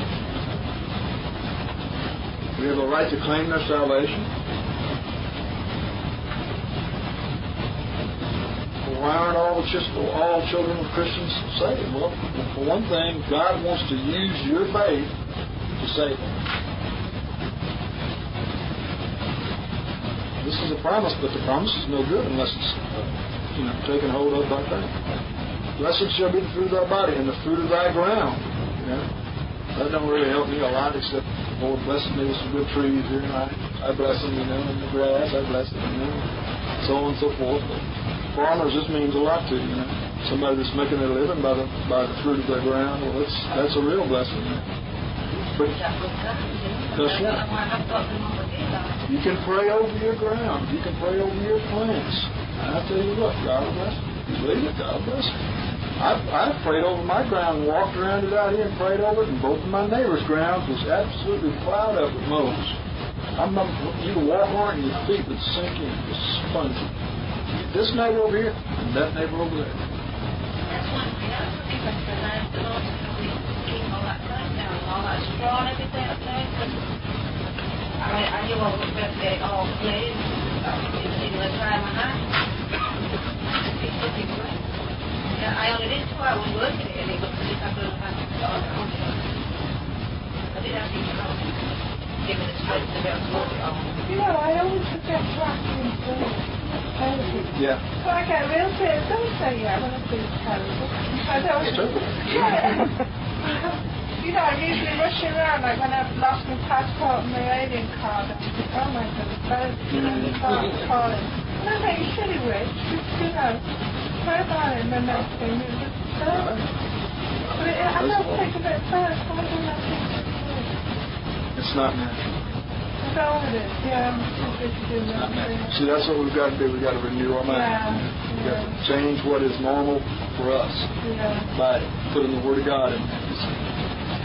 S2: We have a right to claim their salvation. Why aren't all children of Christians saved? Well, for one thing, God wants to use your faith to save them. This is a promise, but the promise is no good unless it's taken hold of by faith. Blessed shall be the fruit of thy body and the fruit of thy ground. That don't really help me a lot, except the Lord blessed me with some good trees here, and I bless them, in the grass, I bless them, so on and so forth. But farmers, this means a lot to, somebody that's making their living by the fruit of their ground. Well, that's a real blessing. But that's right. You can pray over your ground. You can pray over your plants. And I tell you what, God will bless you. Believe it, God will bless you. I've prayed over my ground, walked around it out here and prayed over it, and both of my neighbors' grounds was absolutely plowed up with moles. You could walk on it and your feet would sink in. It was spongy. This neighbor over here and that neighbor over there.
S3: That's one thing. That's the difference. The Lord's going to keep all that right now. all that straw and everything up there. I knew I was going to get it all clean in the time I had. It's looking great. Yeah, I only did 2 hours working it, and it looked as if I could have had it all down. I did have to give me the strength to be able to work it all.
S4: You know, I always forget to ask you in service.
S2: Yeah.
S4: So I get real serious. Don't say yeah when I feel terrible. I don't.
S2: It's terrible.
S4: Yeah. You know, I'm usually rushing around, like when I've lost my passport and my alien card. I think, oh my God, the car's calling. And I think, silly witch, just, you know, pray about it and then next thing you just serve. But I don't think of it first. Why don't I think of it first?
S2: It's not natural.
S4: That's all it is, yeah. I'm too busy doing that.
S2: See, that's what we've got to do. We've got to renew our mind. We've got to change what is normal for us by putting the Word of God in there.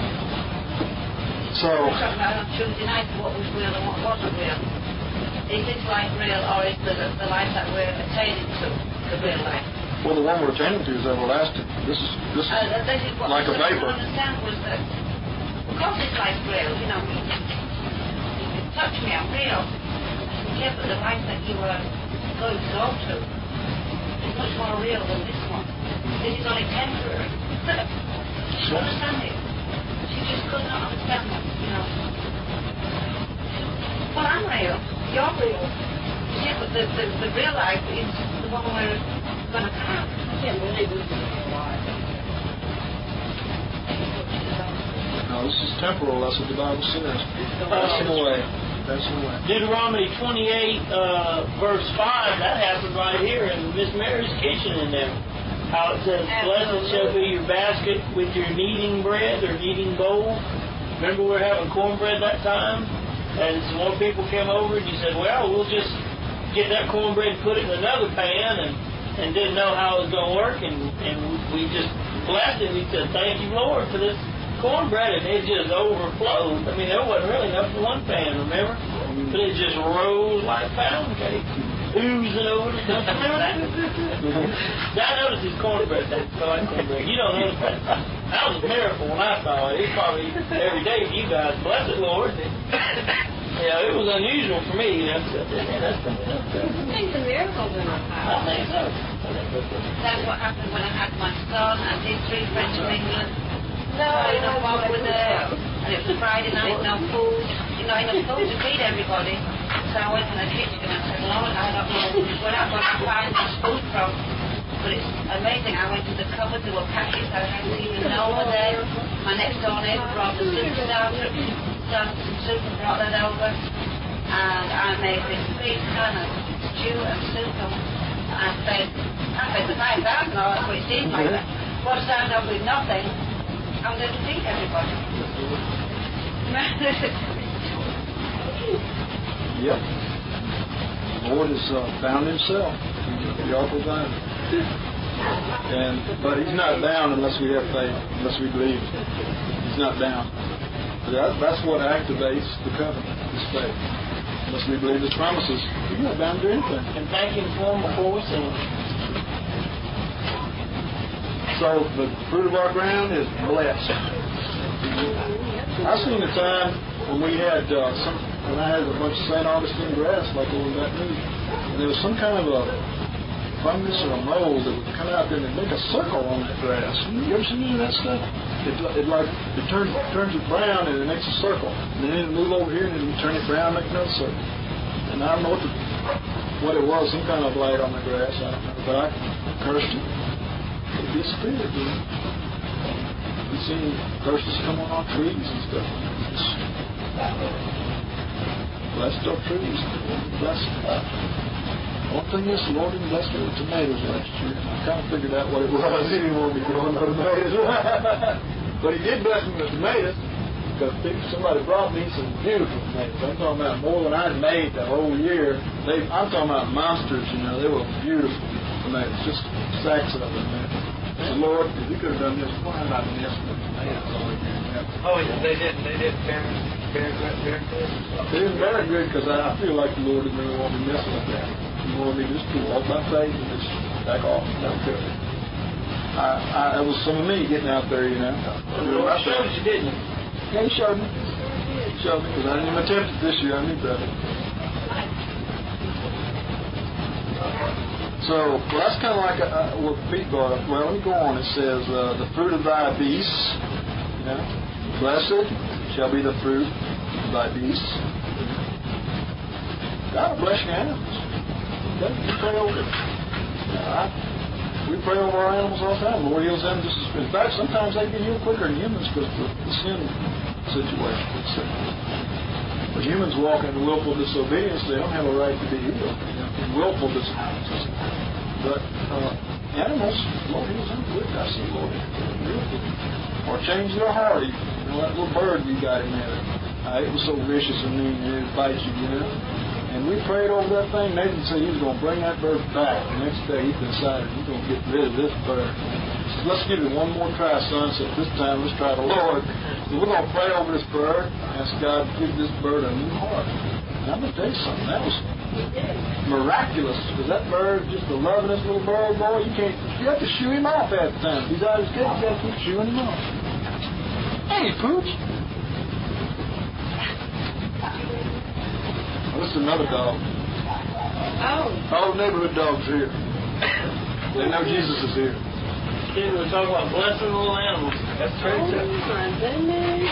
S2: So,
S3: we're talking about on Tuesday night what was real and what wasn't real. Is this life real, or is the life that we're attaining to the real life?
S2: Well, the one we're attaining to is everlasting. This is
S3: what
S2: like a vapor.
S3: What I understand was that, because this life's real, you know, you touch me, I'm real. Yeah, but the life that you are going to go to is much more real than this one. This is only temporary. You understand it? She just could not understand that, you know. Well, I'm real. You're real. Yeah, but the real life is the one we're going to have. I can't believe this is real life.
S2: No, this is temporal. That's what the Bible says. Passing away. Passing away.
S1: Deuteronomy 28, verse 5, that happened right here in Miss Mary's kitchen in there. How it says, blessed shall be your basket with your kneading bread or kneading bowl. Remember we were having cornbread that time? And some more people came over and you said, well, we'll just get that cornbread and put it in another pan and didn't know how it was going to work. And we just blessed it. We said, thank you, Lord, for this cornbread. And it just overflowed. I mean, there wasn't really enough for one pan, remember? But it just rose like pound cake. Oozing over. Don't you remember that? I noticed his cornbread. I like cornbread. You don't notice that. That was a miracle when I saw it. It's probably every day for you guys. Bless it, Lord. Yeah, it was unusual for me. That's
S3: I think the miracles in our
S1: I
S3: house.
S1: think so.
S3: That's what happened when I had my son and his 3 friends from England. Charlie and Bob were there. And it was Friday night, no food. You know, enough food to feed everybody. So I went in the kitchen and I said, Lord, I don't know where I'm going to find this food from. But it's amazing. I went to the cupboard, there were packets I hadn't even known were there. My next door neighbour brought the soup started some soup and brought that over. And I made this big can of stew and soup. And I spent the $5,000, that's what it seemed like. What started off with nothing, I'm going to feed everybody.
S2: Yep. The Lord has found himself in the awful time. But he's not down unless we have faith, unless we believe. He's not down. That's what activates the covenant, is faith. Unless we believe his promises, he's not bound to do anything.
S1: And thank him for him before we sing.
S2: So the fruit of our ground is blessed. I seen a time when we had when I had a bunch of St. Augustine grass like over that news, and there was some kind of a fungus or a mold that would come out there and make a circle on that grass. You ever seen any of that stuff? It turns it brown and it makes a circle, and then it move over here and it turn it brown and make another circle. And I don't know what it was, some kind of blight on the grass. I don't know, but I cursed it. It disappeared. You seen curses come on trees and stuff. Blessed are trees. Blessed. One thing is, the Lord didn't bless me with tomatoes last year. I kind of figured out what it was. He didn't want me growing no tomatoes. But he did bless me with tomatoes because somebody brought me some beautiful tomatoes. I'm talking about more than I'd made the whole year. I'm talking about monsters, you know. They were beautiful tomatoes, just sacks of them. The Lord, if you could have done this, why not miss the tomatoes all year?
S5: Oh, yeah, they didn't bear good.
S2: They didn't bear good because I feel like the Lord didn't really want me messing with that. He wanted me just to walk by faith and just back off. That was good. It was some of me getting out there, you know.
S1: The Lord showed you, didn't he?
S2: Yeah, he showed me. He showed me because I didn't even attempt it this year. I knew better. So, well, that's kind of like what Pete brought up. Well, let me go on. It says, the fruit of thy beasts, blessed shall be the fruit of thy beasts. God will bless your animals. You pray over it. We pray over our animals all the time. The Lord heals them just as in fact, sometimes they get healed quicker than humans because of the sin situation. When humans walk in willful disobedience, they don't have a right to be healed. In willful disobedience. But animals, Lord heals them quick. I see Lord heals them. Or change their heart. That little bird you got in there. It was so vicious and mean, it would bite you, And we prayed over that thing. Nathan said he was going to bring that bird back. The next day he decided he's going to get rid of this bird. He said, let's give it one more try, son. So this time let's try the Lord. So we're going to pray over this bird. Ask God to give this bird a new heart. And I'm going to tell you something. That was miraculous. Because that bird, just the lovingest little bird, boy, you have to shoo him off half the time. If he's out of his cage, you got to keep shooing him off. Hey, Pooch. This is another dog. All the neighborhood dogs here. They know Jesus is here.
S1: Kid was talking about blessing little animals. That's true too.
S3: Oh my goodness.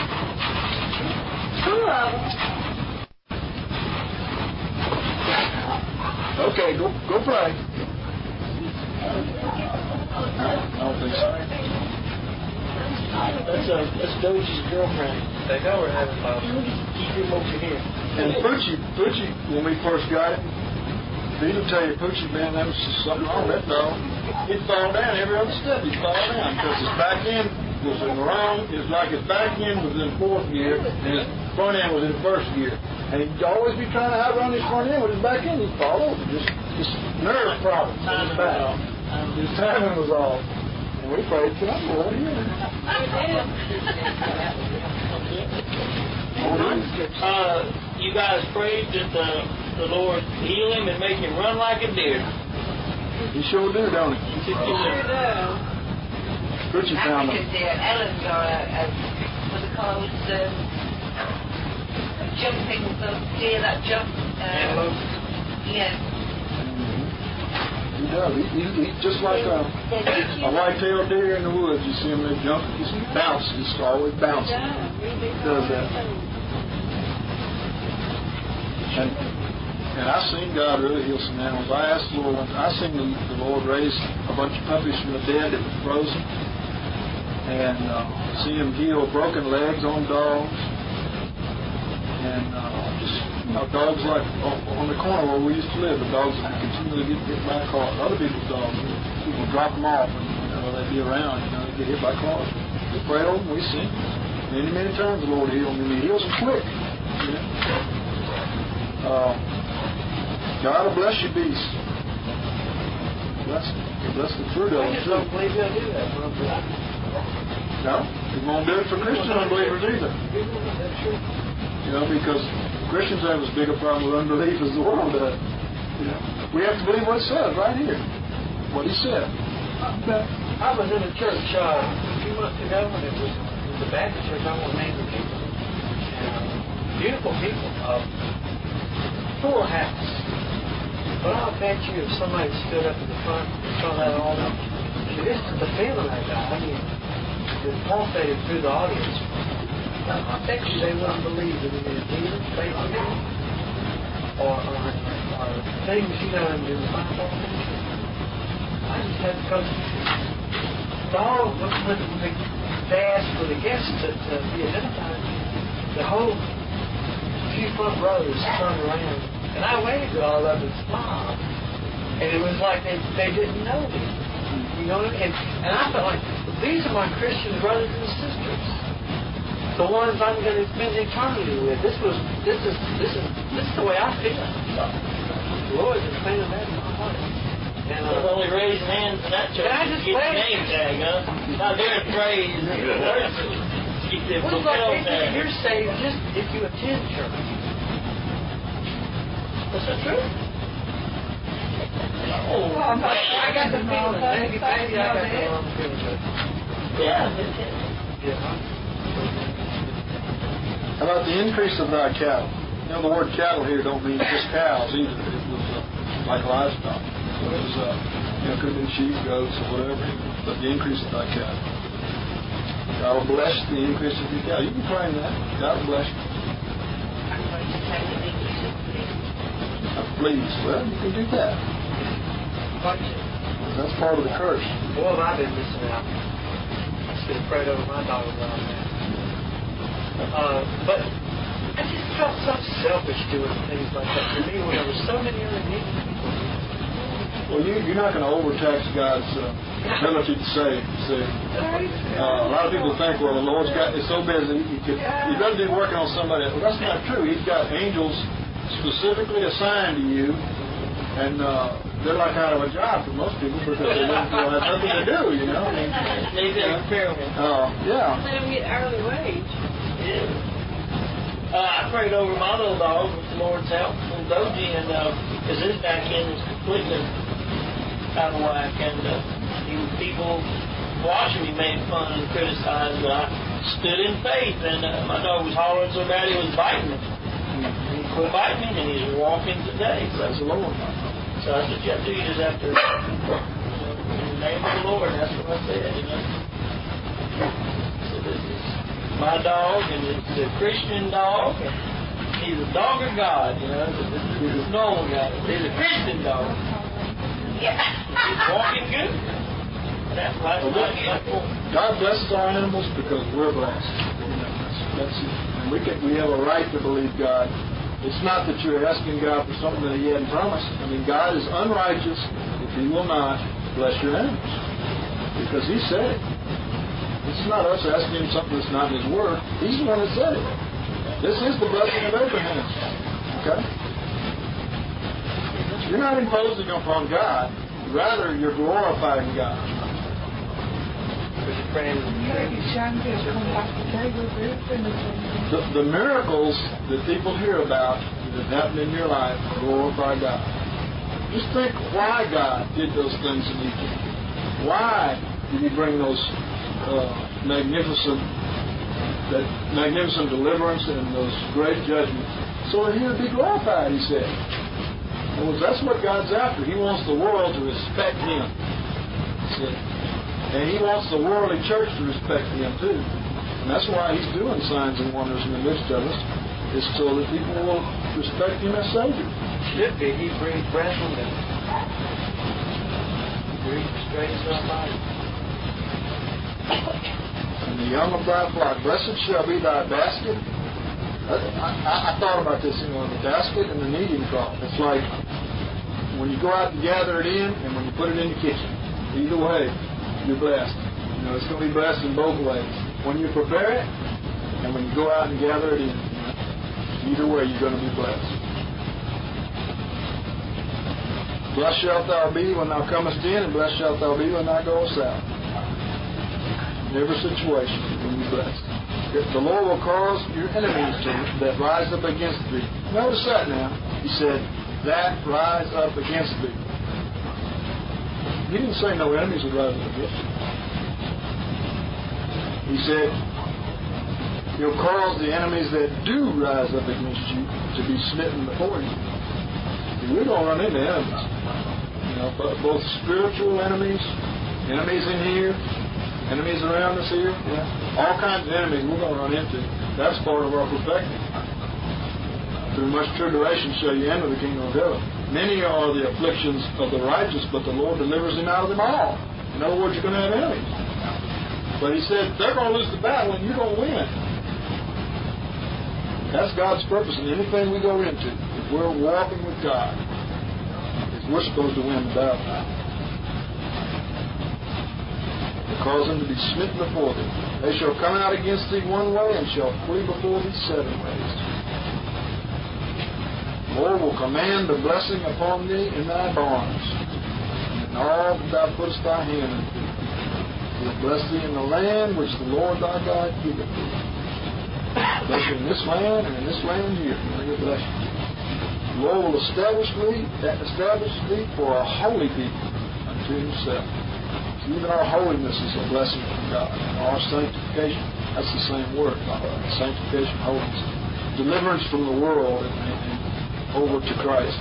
S3: Two of them.
S2: Okay, go pray. I don't think so.
S1: That's Doge's girlfriend. They know we're having problems. Keep him over here.
S2: And Poochie, when we first got it, Pete will tell you, Poochie, man, there was something wrong with that dog. He'd fall down every other step. He'd fall down because his back end was in the wrong. It was like his back end was in fourth gear and his front end was in first gear. And he'd always be trying to outrun his front end with his back end. He'd fall over. Just nerve problems in his back. His timing was off. And we prayed to him, Lord,
S1: you guys prayed that the Lord heal him and make him run like a deer.
S2: He sure do, don't he?
S3: He sure does.
S2: Poochie found him.
S3: Ellen got what they call it, jumping, deer that jump. Yeah.
S2: He does. He's just like a white-tailed deer in the woods. You see him, they jump, just bounce, just always bouncing. He does that. And I've seen God really heal some animals. I asked the Lord, I seen the Lord raise a bunch of puppies from the dead that was frozen, and see him heal broken legs on dogs, and just dogs like on the corner where we used to live. The dogs would continually get hit by cars. Other people's dogs, people drop them off, and they'd be around. They get hit by cars. We pray over them. We see them. Many times the Lord heals them, and He heals them quick. God will bless your beast. Bless the fruit of it.
S1: I just don't believe He'll do that.
S2: No, He won't do it for Christian unbelievers either. Because Christians have as big a problem with unbelief as the world does. We have to believe what it says right here. What He said.
S1: I was in a church a few months ago, and it was the Baptist church. I won't name the people. Beautiful people. Full house. But I'll bet you if somebody stood up in the front of that altar, this is the feeling I got. I mean, it pulsated through the audience. I bet you they wouldn't believe that it is demons, faith in it, or things, in the Bible. I just had to come. When they asked for the guests to be identified, the whole few front rows turned around, and I waved to all of them and smiled. And it was like they didn't know me. You know what I mean? And I felt like, these are my Christian brothers and sisters. The ones I'm going to spend eternity with. This is the way I feel. The Lord is cleaning that in my heart. And only raising hands in that church. I just get your name tag, huh? Not there to praise. Keep them you're saved just if you attend church. Is that true? Oh, I got the feeling. Maybe I got the wrong feeling. Yeah.
S2: How about the increase of thy cattle? You know, the word cattle here don't mean just cows either. It was like livestock. So it was, could have been sheep, goats, or whatever. But the increase of thy cattle. God will bless the increase of your cattle. You can claim that. God will bless you. Please. Well, you can do that. That's part of the curse.
S5: Well, I've been missing out. I should have prayed over my dog while I'm there. But I just felt so selfish doing things like that for me when there were so many other needy people.
S2: Well, you're not going to overtax God's ability to save. See, a lot of people think, well, the Lord's is so busy, He doesn't be working on somebody else. Well, that's not true. He's got angels specifically assigned to you, and they're like out of a job for most people because they don't have nothing to do, you know. I mean,
S1: they take care of him.
S2: Yeah.
S3: Let him get hourly wage.
S1: Yeah. I prayed over my little dog with the Lord's help from Doji, and because his back end is completely out of whack, and people watching me made fun and criticized, but I stood in faith, and my dog was hollering so bad he was biting me. And he quit biting me, and he's walking today. So
S2: That's the Lord.
S1: So that's what you have to do. You just have to, in the name of the Lord, that's what I said, So this is my dog, and it's a Christian dog. He's a dog of God, This is a normal guy. He's a Christian dog.
S3: Yeah.
S1: He's walking good. That's like
S2: God blesses our animals because we're blessed. That's it. And we have a right to believe God. It's not that you're asking God for something that He hadn't promised. I mean, God is unrighteous if He will not bless your animals. Because He said it. It's not us asking Him something that's not in His Word. He's the one that said it. This is the blessing of Abraham. Okay? You're not imposing upon God. Rather, you're glorifying God. The miracles that people hear about that happen in your life glorify God. Just think why God did those things in Egypt. Why did He bring those magnificent deliverance and those great judgments? So that He would be glorified, He said. Well, that's what God's after. He wants the world to respect Him. See? And He wants the worldly church to respect Him too. And that's why He's doing signs and wonders in the midst of us, is so that people will respect Him as Savior.
S5: Should be. He breathed breath on them. Breathe straight into our body.
S2: And the young of thy flock, blessed shall be thy basket. I thought about this, the basket and the kneading trough. It's like when you go out and gather it in and when you put it in the kitchen. Either way, you're blessed. It's going to be blessed in both ways. When you prepare it and when you go out and gather it in. Either way, you're going to be blessed. Blessed shalt thou be when thou comest in, and blessed shalt thou be when thou goest out. In every situation, you're going to be blessed. The Lord will cause your enemies that rise up against thee. Notice that now. He said, that rise up against thee. He didn't say no enemies would rise up against you. He said, He'll cause the enemies that do rise up against you to be smitten before you. See, we're going to run into enemies. Both spiritual enemies, enemies in here, enemies around us here, all kinds of enemies we're going to run into. That's part of our perfecting. Through much tribulation shall you enter the kingdom of heaven. Many are the afflictions of the righteous, but the Lord delivers him out of them all. In other words, you're going to have enemies. But He said, they're going to lose the battle and you're going to win. That's God's purpose in anything we go into. If we're walking with God, is we're supposed to win the battle. Cause them to be smitten before thee. They shall come out against thee one way and shall flee before thee 7 ways. The Lord will command the blessing upon thee in thy barns, and in all that thou puttest thy hand unto. He will bless thee in the land which the Lord thy God giveth thee. Bless you in this land and in this land here. He'll bless you. The Lord will establish thee for a holy people unto Himself. Even our holiness is a blessing from God, and our sanctification. That's the same word. Sanctification, holiness. Deliverance from the world and over to Christ.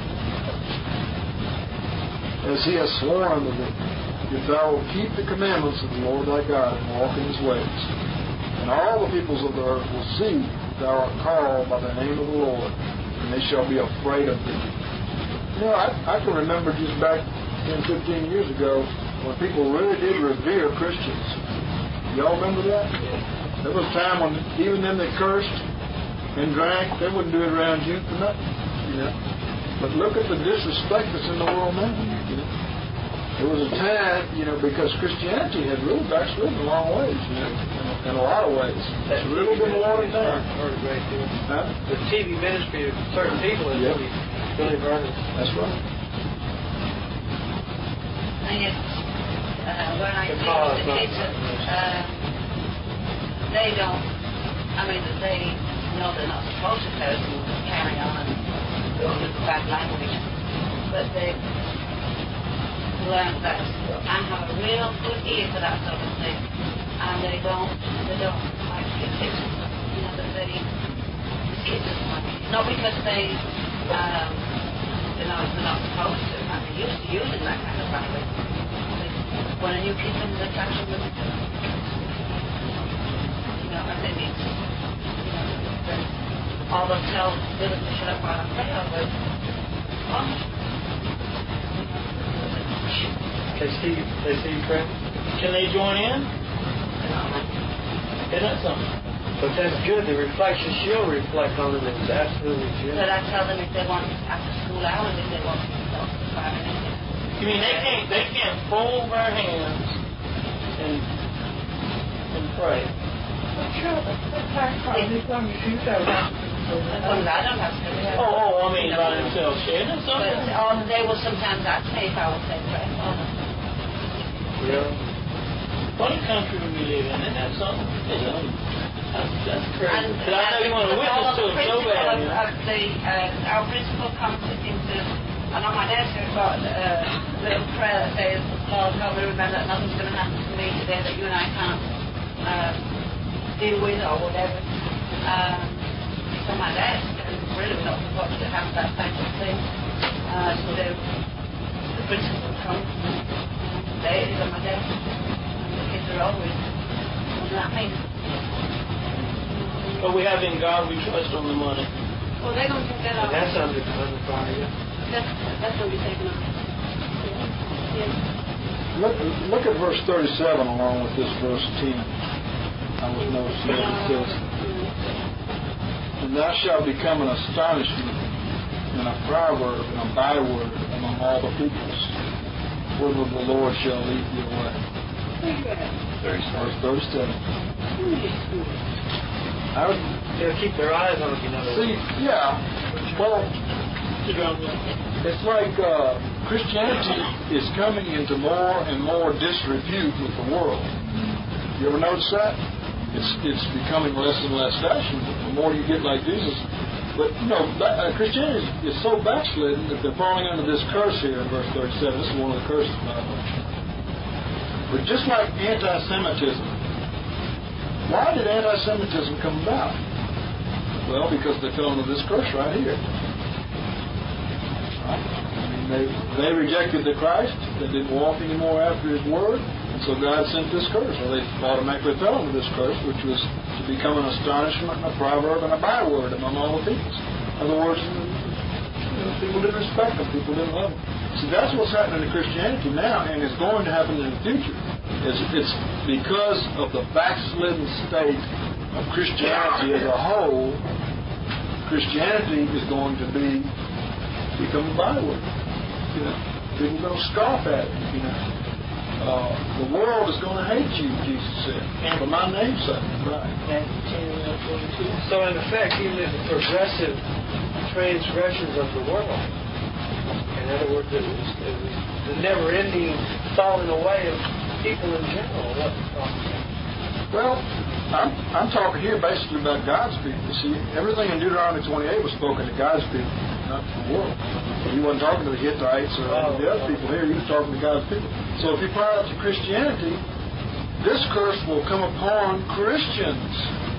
S2: As he has sworn unto thee, if thou wilt keep the commandments of the Lord thy God and walk in his ways, and all the peoples of the earth will see that thou art called by the name of the Lord, and they shall be afraid of thee. You know, I can remember just back 10, 15 years ago when people really did revere Christians. Y'all remember that? There was a time when even them that cursed and drank, they wouldn't do it around you for nothing. You know? But look at the disrespect that's in the world now. You know? There was a time, you know, because Christianity had really backslidden in a long ways, you know, in a lot of ways. It's really been watered down.
S5: Hurt a great deal.
S2: Huh?
S5: The TV ministry of certain people has really hurt us.
S2: That's right.
S3: And it's, when I teach the kids, they don't, I mean, they know they're not supposed to curse and carry on and use bad language, but they learn that I have a real good ear for that sort of thing, and they don't like to get kids, you know, that they, kids doesn't like it. Not because they're not supposed to, and they're used to using that kind of language. When a new kid comes to the classroom, you know, I think it's, you know, all those tell Billy to shut up while I pray over it.
S5: They see you pray.
S1: Can they join in? Isn't that something?
S5: But that's good. The reflection she'll reflect on them. It's absolutely good.
S3: But I tell them if they want after school hours, if they want to talk for 5 minutes.
S1: You mean they can't fold their hands and pray?
S4: Sure, that's fine. As long as you don't have to.
S3: I don't have to.
S1: I mean by themselves, Shannon.
S3: But they will sometimes ask me if I will say pray.
S5: Yeah.
S1: What country do we live in? Isn't that something? That's crazy. But I know you want to witness to them so bad.
S3: Our principal comes into, and on my desk I've got a little prayer that says, Lord, help me remember that nothing's going to happen to me today that you and I can't deal with or whatever. It's on my desk, and really we're not supposed to have that type of thing. So the principal comes, there it is on my desk, and the kids are always on that means.
S1: But we have in God we trust on the money.
S3: Well, they're going to take that off.
S5: And that's under fire, yeah.
S3: That's going to be taken off. Yeah.
S2: Look at verse 37 along with this verse 10. I was noticing that it says, and thou shalt become an astonishment and a proverb and a byword among all the peoples, whither the Lord shall lead thee away. Verse 37.
S5: They'll keep their eyes on it, you know.
S2: See, yeah. Well, it's like Christianity is coming into more and more disrepute with the world. You ever notice that? It's becoming less and less fashionable. The more you get like Jesus. But, you know, Christianity is so backslidden that they're falling under this curse here in verse 37. This is one of the curses, by the way. But just like anti-Semitism, why did anti-Semitism come about? Well, because they fell under this curse right here. Right? I mean, they rejected the Christ. They didn't walk anymore after His Word. And so God sent this curse. Well, they automatically fell under this curse, which was to become an astonishment and a proverb and a byword among all the peoples. In other words, people didn't respect them. People didn't love them. See, that's what's happening to Christianity now, and it's going to happen in the future. It's because of the backslidden state of Christianity as a whole. Christianity is going to become a byword. You know, people are going to scoff at it. You know, the world is going to hate you, Jesus said, for my name's sake. Right.
S5: So in effect, even the progressive transgressions of the world. In other words, the never-ending falling away of people in general.
S2: Well, I'm talking here basically about God's people. You see, everything in Deuteronomy 28 was spoken to God's people, not to the world. He wasn't talking to the Hittites or the other people here. He was talking to God's people. So if you apply it to Christianity, this curse will come upon Christians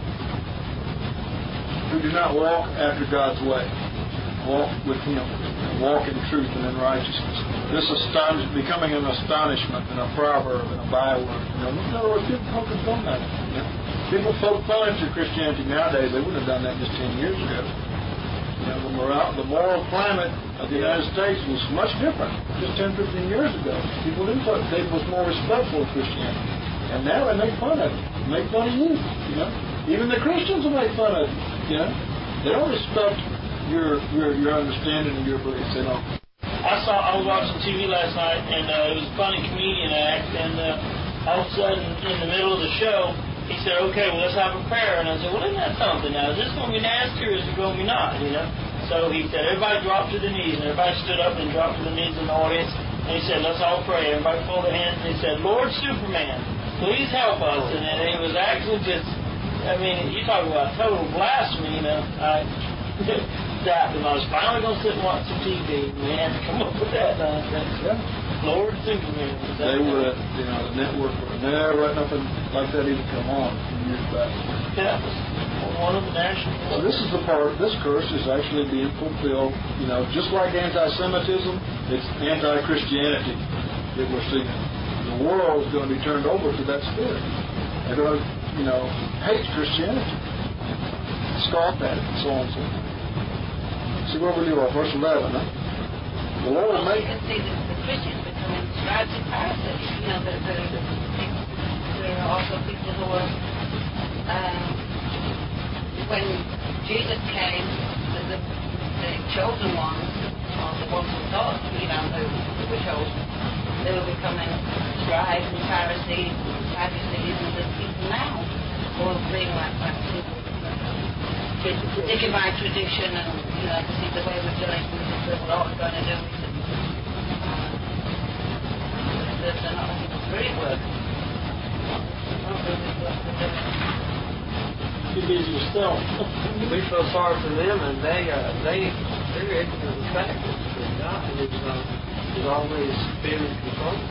S2: who do not walk after God's way, walk with Him, walk in truth and in righteousness. This becoming an astonishment and a proverb and a byword. In other words, people poking fun at it. People poke fun at Christianity nowadays. They wouldn't have done that just 10 years ago. The moral climate of the United States was much different just 10, 15 years ago. People was more respectful of Christianity. And now they make fun of it. Make fun of you. Even the Christians will make fun of you. They don't respect your understanding and your beliefs. They don't.
S1: I was watching TV last night, and it was a funny comedian act, and all of a sudden, in the middle of the show, he said, okay, well, let's have a prayer. And I said, well, isn't that something now? Is this going to be nasty or is it going to be not, So he said, everybody dropped to the knees, and everybody stood up and dropped to the knees in the audience. And he said, let's all pray. Everybody folded their hands, and he said, Lord Superman, please help us. And it was actually just, you talk about total blasphemy, that, because I was finally going to sit and watch some TV, and we had to come up with that nonsense. Yeah. Lord Superman.
S2: They would, the network would have never let nothing like that even come on years back.
S1: Yeah, it was one of the national.
S2: So this is the part, this curse is actually being fulfilled, just like anti-Semitism, it's anti-Christianity that we're seeing. The world is going to be turned over to that spirit. They're going to, hate Christianity, scoff at it, and so on and so forth. See where we leave off, verse 11, huh? The Lord will make...
S3: You can see the Christians becoming scribes and Pharisees. There are also people who were... when Jesus came, the chosen ones, or the ones who thought, who were chosen, they were becoming scribes and Pharisees and Sadducees, and the people now who are being like that. Taking my tradition and, see the way we're doing it, this is what we're going to do. They're not really working. Not really working.
S1: Too busy yourself.
S5: We feel sorry for them, and they're ignorant of the fact that God is always spirit control.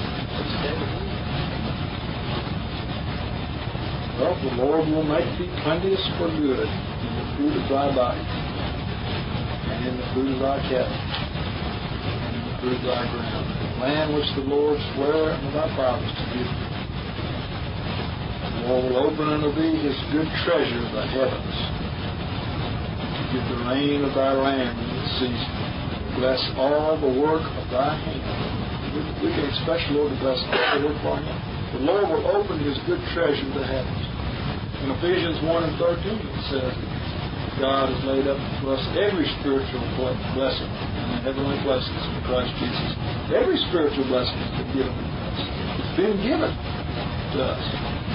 S2: Well, the Lord will make thee plenteous for good in the fruit of thy body, and in the fruit of thy cattle, and in the fruit of thy ground, the land which the Lord sware unto thy fathers to give thee. The Lord will open unto thee his good treasure, the heavens, to give the rain of thy land in its season, bless all the work of thy hand. We can expect the Lord to bless all the work of our hand. The Lord will open his good treasure, the heavens. In Ephesians 1 and 13 it says God has laid up for us every spiritual blessing in the heavenly places in Christ Jesus. Every spiritual blessing has been given to us. It's been given to us.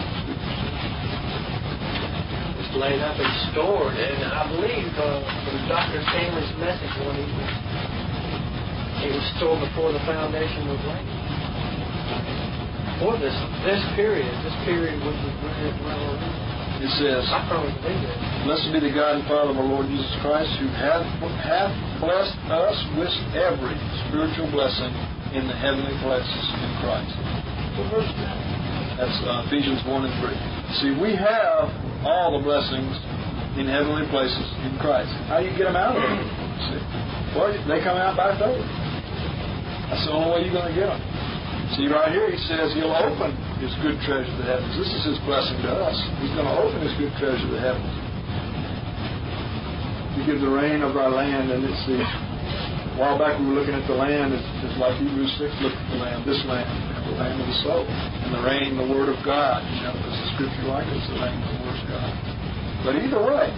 S5: It's laid up and stored, and I believe from Dr. Stanley's message one evening, it was stored before the foundation was laid. For this period was
S2: it says, blessed be the God and Father of our Lord Jesus Christ, who hath blessed us with every spiritual blessing in the heavenly places in Christ. That's Ephesians 1 and 3. See, we have all the blessings in heavenly places in Christ. How do you get them out of it? See? Well, they come out by faith. That's the only way you're going to get them. See, right here he says he'll open his good treasure to the heavens. This is his blessing to us. He's going to open his good treasure to the heavens. To give the rain of our land, and it's the... A while back we were looking at the land, it's like Hebrews 6 looked at the land, this land, the land of the soul. And the rain, the Word of God, because the Scripture like it's the rain, the Word of God. But either way,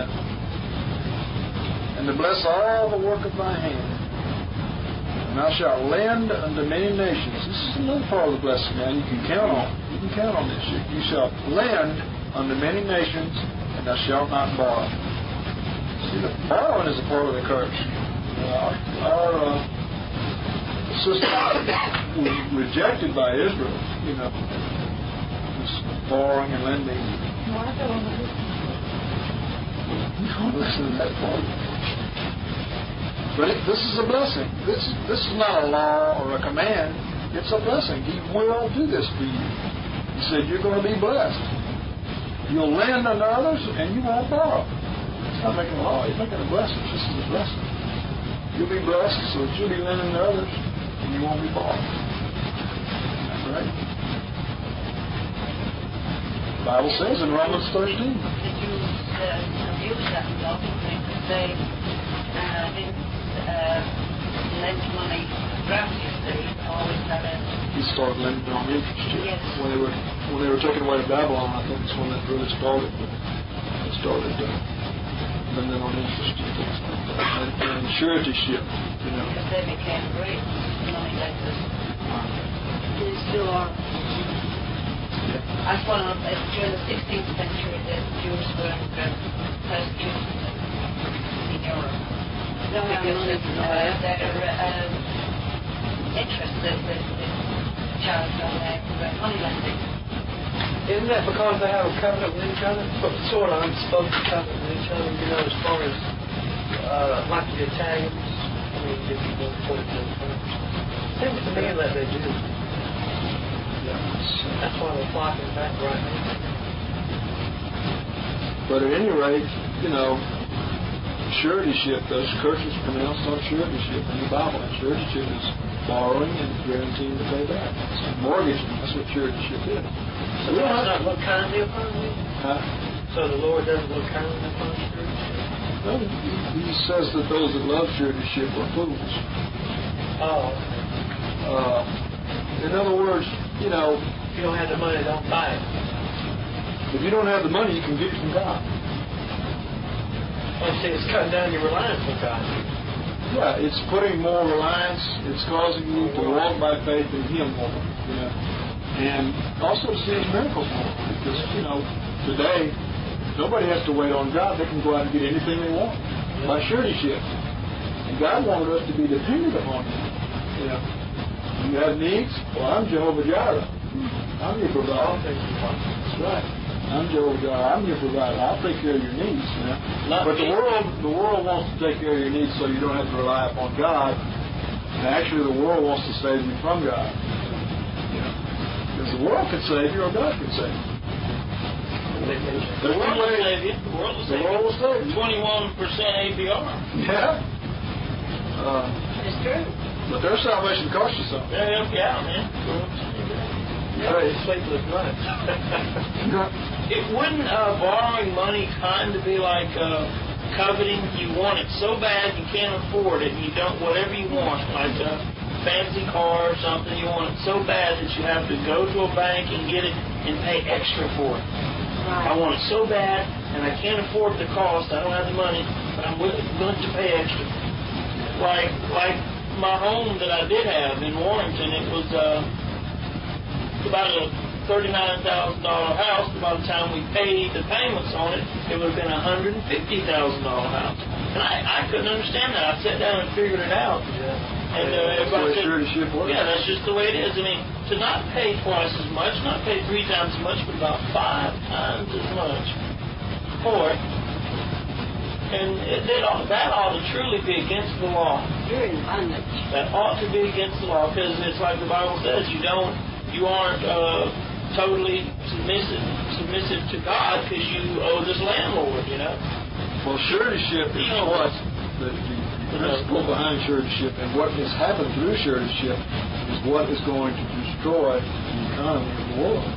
S2: and to bless all the work of thy hand. And thou shalt lend unto many nations. This is another part of the blessing now you can count on. You can count on this. You shall lend unto many nations, and thou shalt not borrow. See, the borrowing is a part of the curse. Our system was rejected by Israel, this borrowing and lending.
S4: No, I don't want to listen.
S2: You don't listen to that part. But this is a blessing. This is not a law or a command. It's a blessing. He will do this for you. He said, you're going to be blessed. You'll lend unto others and you won't borrow. It's not making a law. He's making a blessing. This is a blessing. You'll be blessed so that you'll be lending to others and you won't be borrowing. That's right. The Bible says in Romans 13.
S3: The Jews abuse that law because they didn't lend money graciously, always had a...
S2: He started lending on interest.
S3: Yes.
S2: When they were taken away to Babylon, I think that's when that really started. They started lending on interest and things like that. And suretyship, you know.
S3: Because they became great money lenders. They still are. That's one of during the 16th century the Jews were persecuted in Europe. Because their interest that charged on their money lending.
S5: Isn't that because they have a covenant with each other? Sort of unspoken covenant with each other, you know, as far as like the Italians, I mean, if you want to put it in terms. Seems to me that they do. That's why they're flocking back right now.
S2: But at any rate, you know, suretyship, those curses pronounced on suretyship in the Bible. And suretyship is borrowing and guaranteeing to pay back. It's mortgaging. That's what suretyship is.
S5: So the Lord doesn't look kindly upon me?
S2: Huh?
S5: So the Lord doesn't look kindly upon suretyship?
S2: No, he says that those that love suretyship are fools.
S5: Oh.
S2: In other words, you know,
S5: if you don't have the money, don't buy it.
S2: If you don't have the money, you can get it from God.
S5: Well, see, it's cutting down your reliance on God.
S2: Yeah, it's putting more reliance. It's causing you to walk by faith in Him more. You know, and also to see His miracles more. Because you know, today nobody has to wait on God. They can go out and get anything they want by suretyship. And God wanted us to be dependent upon Him. You know, you have needs. Well, I'm Jehovah Jireh. I'm your provider. That's right. I'm Jehovah Jireh. I'm your provider. I'll take care of your needs. You know? But the world wants to take care of your needs so you don't have to rely upon God. And actually, the world wants to save you from God. You know? Because the world can save you or God can save you.
S6: The world will save you.
S2: The world will save you.
S6: 21% APR.
S2: Yeah.
S3: It's true.
S2: But their salvation costs you something.
S6: They'll help you out, man.
S5: It's sleepless nights.
S6: It wouldn't borrowing money kind of be like coveting? You want it so bad you can't afford it, and you don't, whatever you want, like a fancy car or something, you want it so bad that you have to go to a bank and get it and pay extra for it.
S3: Right.
S6: I want it so bad, and I can't afford the cost. I don't have the money, but I'm willing to pay extra. Like my home that I did have in Warrington, it was about a $39,000 house. By the time we paid the payments on it, it would have been a $150,000 house. And I couldn't understand that. I sat down and figured it out.
S5: Yeah.
S6: And everybody said, yeah, that's just the way it is. I mean, to not pay twice as much, not pay 3 times as much, but about 5 times as much for it. And that ought to truly be against the law.
S3: You're in bondage.
S6: That ought to be against the law, because it's like the Bible says, you aren't totally submissive to God because you owe this landlord, you know.
S2: Well, suretyship is what the principle behind suretyship, and what has happened through suretyship is what is going to destroy the economy of the world.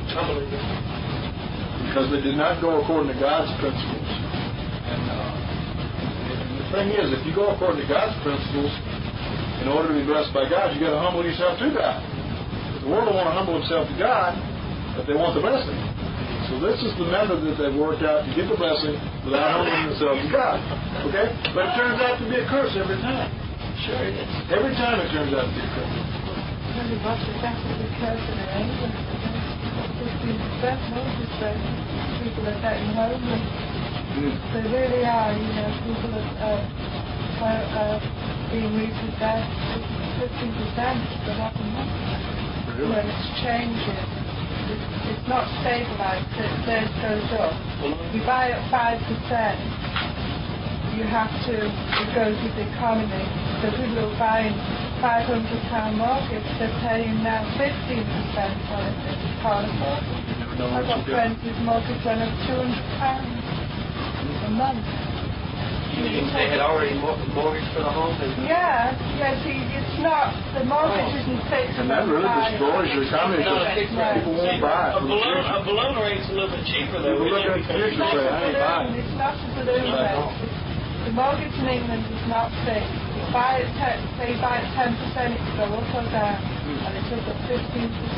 S2: Because they did not go according to God's principles. And the thing is, if you go according to God's principles, in order to be blessed by God, you got to humble yourself to God. The world don't want to humble themselves to God, but they want the blessing. So this is the method that they've worked out to get the blessing without humbling themselves to God. Okay? But it turns out to be a curse every time.
S6: Sure it is.
S2: Every time it turns out to be a curse.
S4: Really, what's exactly the curse in England? 15% mortgage rate. People are getting homeless. They really are, you know, people are being repossessed. 15% for that month.
S2: Really?
S4: When it's changing. It's not stabilized, it goes up. You buy at 5%, you have to, it goes with the economy. So people are buying £500 mortgage, they're paying now 15% on it. They can't afford it. I've got friends whose mortgage went up £200 a month.
S5: They had already mortgaged for the home?
S4: Yeah, see, it's not, the mortgage isn't fixed.
S2: And that really destroys your economy because people won't buy it.
S6: A balloon rate's a little bit cheaper though.
S2: People look at the future and say, I ain't buying it.
S4: It's not a balloon rate. The mortgage in England is not fixed. You buy it, say you buy it 10%, it can go up or down. And it's up at 15%.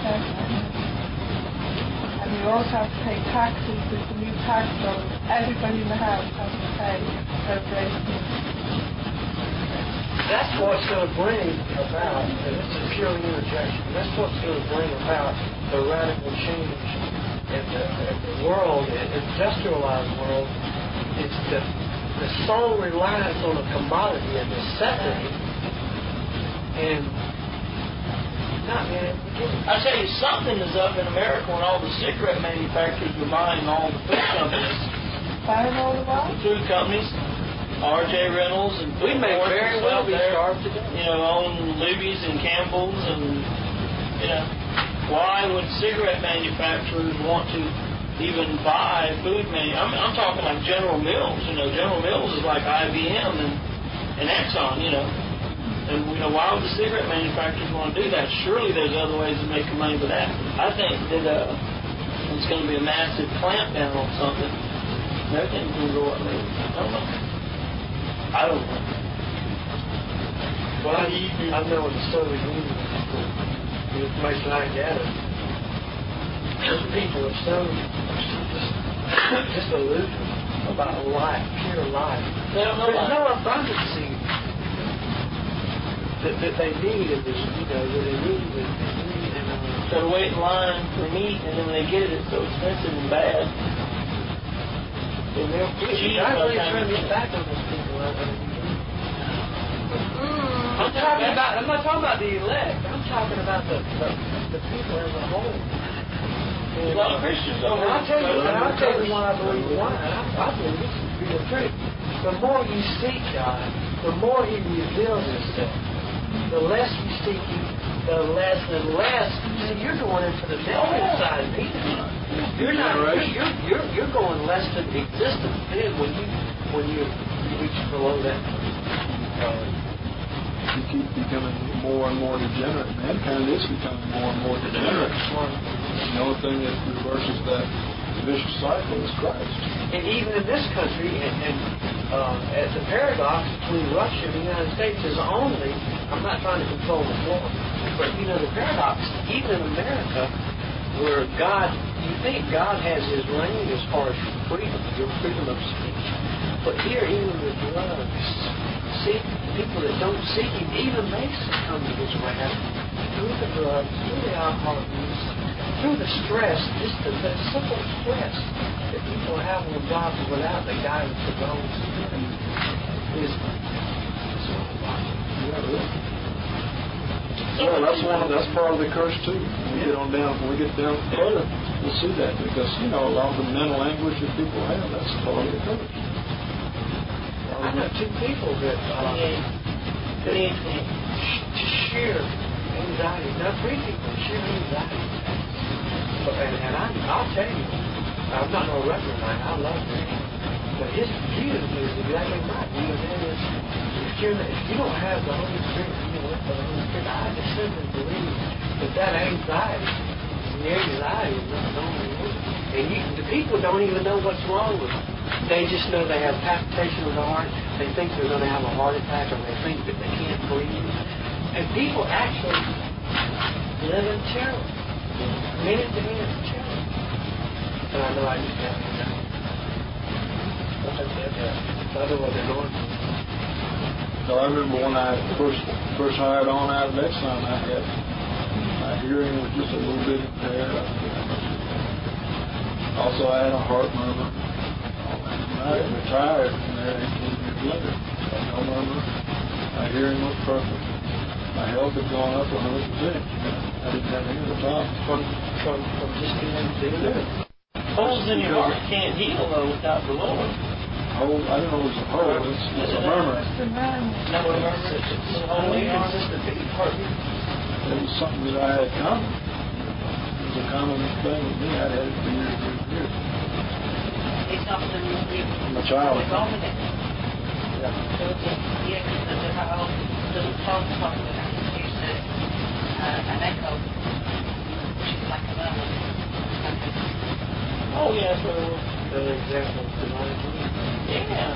S4: And you also have to pay taxes with the new tax law. Everybody in the house has to pay over 18.
S5: That's what's going to bring about, and this is purely interjection, that's what's going to bring about the radical change in the world, in the industrialized world. It's the sole reliance on a commodity, a necessity, and not being able to get it.
S6: I tell you, something is up in America when all the cigarette manufacturers are buying all the food companies.
S4: Buying all the what?
S6: Food companies, R.J. Reynolds, and
S5: We may very well be starved to death.
S6: Own Luby's and Campbell's, and why would cigarette manufacturers want to even buy food I'm talking like General Mills. General Mills is like IBM and Exxon. And why would the cigarette manufacturers want to do that? Surely there's other ways of making money with that. I think that it's going to be a massive clamp down on something. Everything's going to go up. I don't know.
S5: Well, I know in the Soviet Union, the information I gathered, those people are so disillusioned about life, pure life.
S6: There's
S5: no abundancy that they need in this, that they need.
S6: So to wait in line for meat, and then when they get it, it's so expensive and bad.
S5: And they're really trying to get back on those people. I'm not talking about the elect. I'm talking about the people as a whole.
S6: A lot of Christians don't.
S5: I'll tell you why I believe why. I believe this is real truth. The more you seek God, the more He reveals Himself. The less you seek Him, the less and less. See, you're going into the negative side of Eden. You're going less than existence then when you reach below that.
S2: You keep becoming more and more degenerate. Mankind is becoming more and more degenerate. The only thing that reverses that vicious cycle is Christ.
S5: And even in this country, at the paradox between Russia and the United States is only, I'm not trying to control the floor, but the paradox, even in America, where you think God has His reign as far as freedom, your freedom of speech. But here, even the drugs, people that don't seek Him, even they succumb to His wrath through the drugs, through the alcohol use, through the stress, just the simple stress that people have on jobs without the guidance of the Holy Spirit is so
S2: really. Well, that's part of the curse too. When we get down further, we'll see that because a lot of the mental anguish that people have, that's part of the curse.
S5: I know two people that sheer anxiety. Now, three people sheer anxiety. And I'll tell you, I'm not no record man. I love him. But his view is exactly right. If you don't have the Holy Spirit, you don't have the Holy Spirit. I just simply believe that anxiety, is not normal. And the people don't even know what's wrong with them. They just know they have palpitation of the heart. They think they're going to have a heart attack, or they think that they can't breathe. And people actually live in terror. Minute to minute terror. And I know I just have to know. I know what they're going through.
S2: So I remember when I first hired on out of Exxon, my hearing was just a little bit impaired. Also, I had a heart murmur. I retired from there 18 years later. I had no murmur. My hearing was perfect. My health had gone up 100%. I didn't have any of the problems.
S5: From just being able to do it.
S6: Holes in your heart can't heal though without the Lord.
S2: hole. I don't know if it's a hole. It's a murmur.
S4: It's a man.
S6: Not what I'm saying. It's a whole inconsistent part.
S2: It was something that I had common. It was a common thing with me. I had it for years and years.
S3: It's something
S2: I'm a child.
S3: wrong with it.
S2: Yeah.
S3: Yeah, because the whole little phone call that I used to an echo, which is like a murmur.
S6: Oh, yeah, so,
S5: Another example of divine belief.
S6: yeah.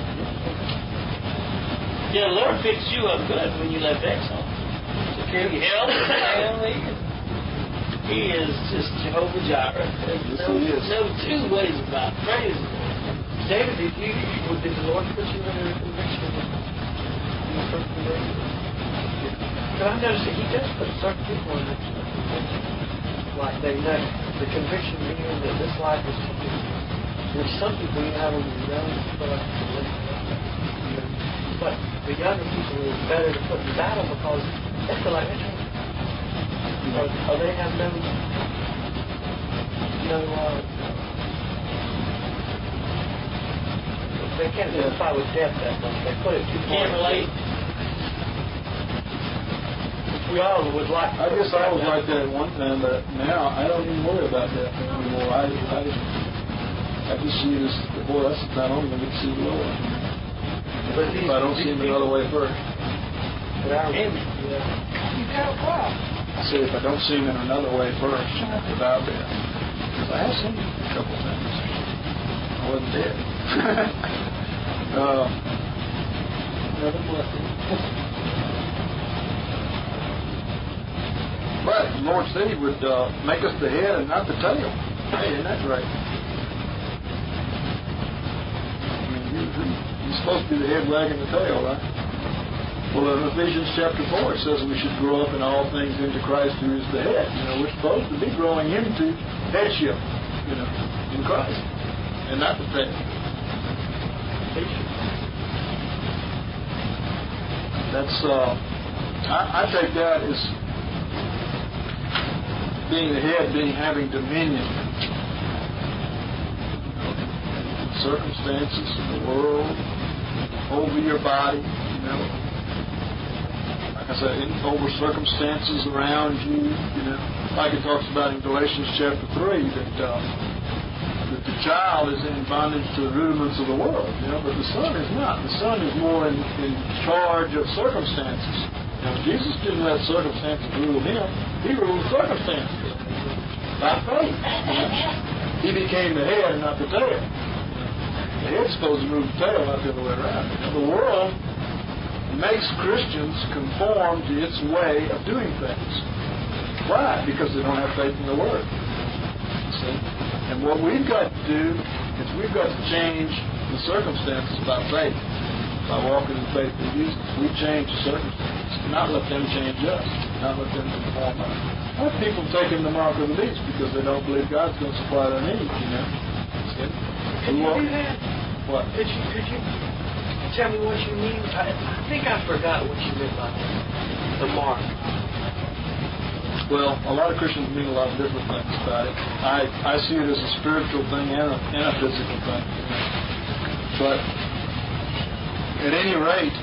S6: Yeah, the Lord picks you up good when you left Exxon. Took care of your health and family. He is just Jehovah Jireh.
S2: Yes, he is.
S6: No two ways about it. Praise the Lord.
S5: David, did the Lord put you under a conviction in your first conversion? Because I noticed that He does put certain people under conviction. Like they know the conviction being that this life is complete. Which some people, you have when you're young, feel like you're living. But the younger people, it's better to put in battle because they feel like they're or they have no they can't identify with death that much. They put it too far.
S6: Can't relate.
S5: We all would like.
S2: I guess I was like that at one time, but now I don't even worry about that anymore. I just see this. Boy, that's not only going to see the Lord.
S5: But
S2: If I don't see Him another way first.
S4: You got what?
S2: I said, if I don't see Him in another way first, without death. Because I have seen Him a couple of times. I wasn't dead. Another blessing. But the Lord said He would make us the head and not the tail. Hey, isn't that right? I mean, you're supposed to be the head wagging the tail, right? Well, in Ephesians chapter 4, it says we should grow up in all things into Christ who is the head. We're supposed to be growing into headship, in Christ, and not the tail. That's, I take that as being the head, having dominion. Circumstances in the world, over your body, like I said, over circumstances around you, like it talks about in Galatians chapter 3, that the child is in bondage to the rudiments of the world, but the son is not. The son is more in charge of circumstances. Jesus didn't let circumstances rule Him. He ruled circumstances by faith. He became the head and not the tail. The head's supposed to move the tail, not the other way around. The world makes Christians conform to its way of doing things. Why? Because they don't have faith in the Word. See? And what we've got to do is we've got to change the circumstances by faith. By walking in faith with Jesus. We change the circumstances. Not let them change us. Not let them conform us. A lot of people taking the mark of the beast because they don't believe God's going to supply their needs, See?
S5: Can you do that?
S2: What?
S5: Could you tell me what you mean? I think I forgot what you meant by the mark.
S2: Well, a lot of Christians mean a lot of different things about it. I see it as a spiritual thing and a physical thing. But at any rate,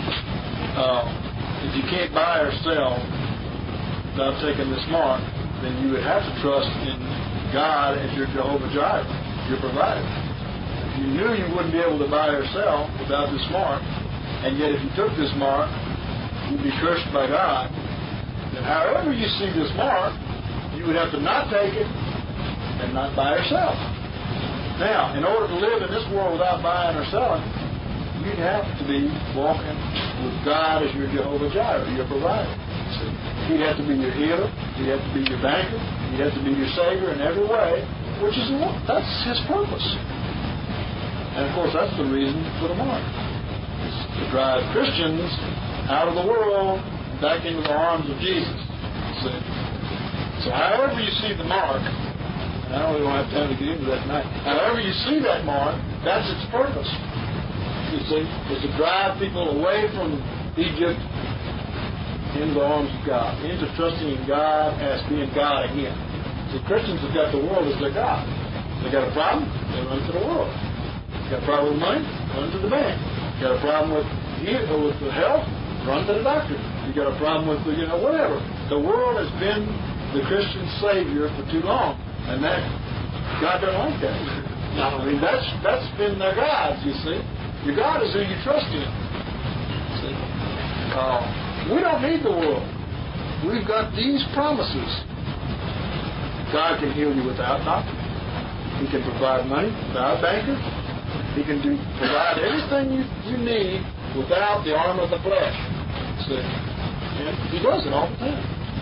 S2: if you can't buy or sell without taking this mark, then you would have to trust in God as your Jehovah Jireh, your provider. If you knew you wouldn't be able to buy or sell without this mark, and yet if you took this mark, you'd be cursed by God, then however you see this mark, you would have to not take it and not buy or sell. Now, in order to live in this world without buying or selling, you'd have to be walking with God as your Jehovah Jireh, your provider. See? He'd have to be your healer. He'd have to be your banker. He'd have to be your Savior in every way, that's His purpose. And of course, that's the reason for the mark. It's to drive Christians out of the world and back into the arms of Jesus. See? So however you see the mark, and I don't really have time to get into that tonight, however you see that mark, that's its purpose. You see, is to drive people away from Egypt into the arms of God, into trusting in God as being God again. See, Christians have got the world as their God. They got a problem, they run to the world. They got a problem with money, run to the bank. You got a problem with the health, run to the doctor. You got a problem with whatever. The world has been the Christian savior for too long, and that God doesn't like that. I mean, that's been their God. You see, your God is who you trust in. See, we don't need the world. We've got these promises. God can heal you without doctor. He can provide money without a banker. He can provide everything you need without the arm of the flesh. See? And He does it all the time.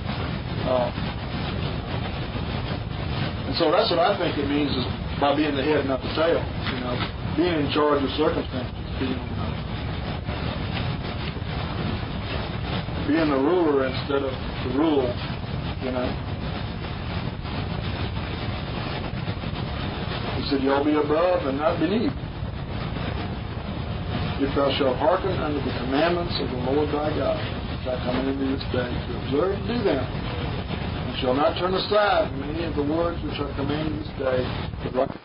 S2: And so that's what I think it means is by being the head and not the tail. Being in charge of circumstances. Being the ruler instead of the rule. He said, "Y'all be above and not beneath. If thou shalt hearken unto the commandments of the Lord thy God, which I command thee this day, to observe and do them, and shall not turn aside from any of the words which I command you this day, but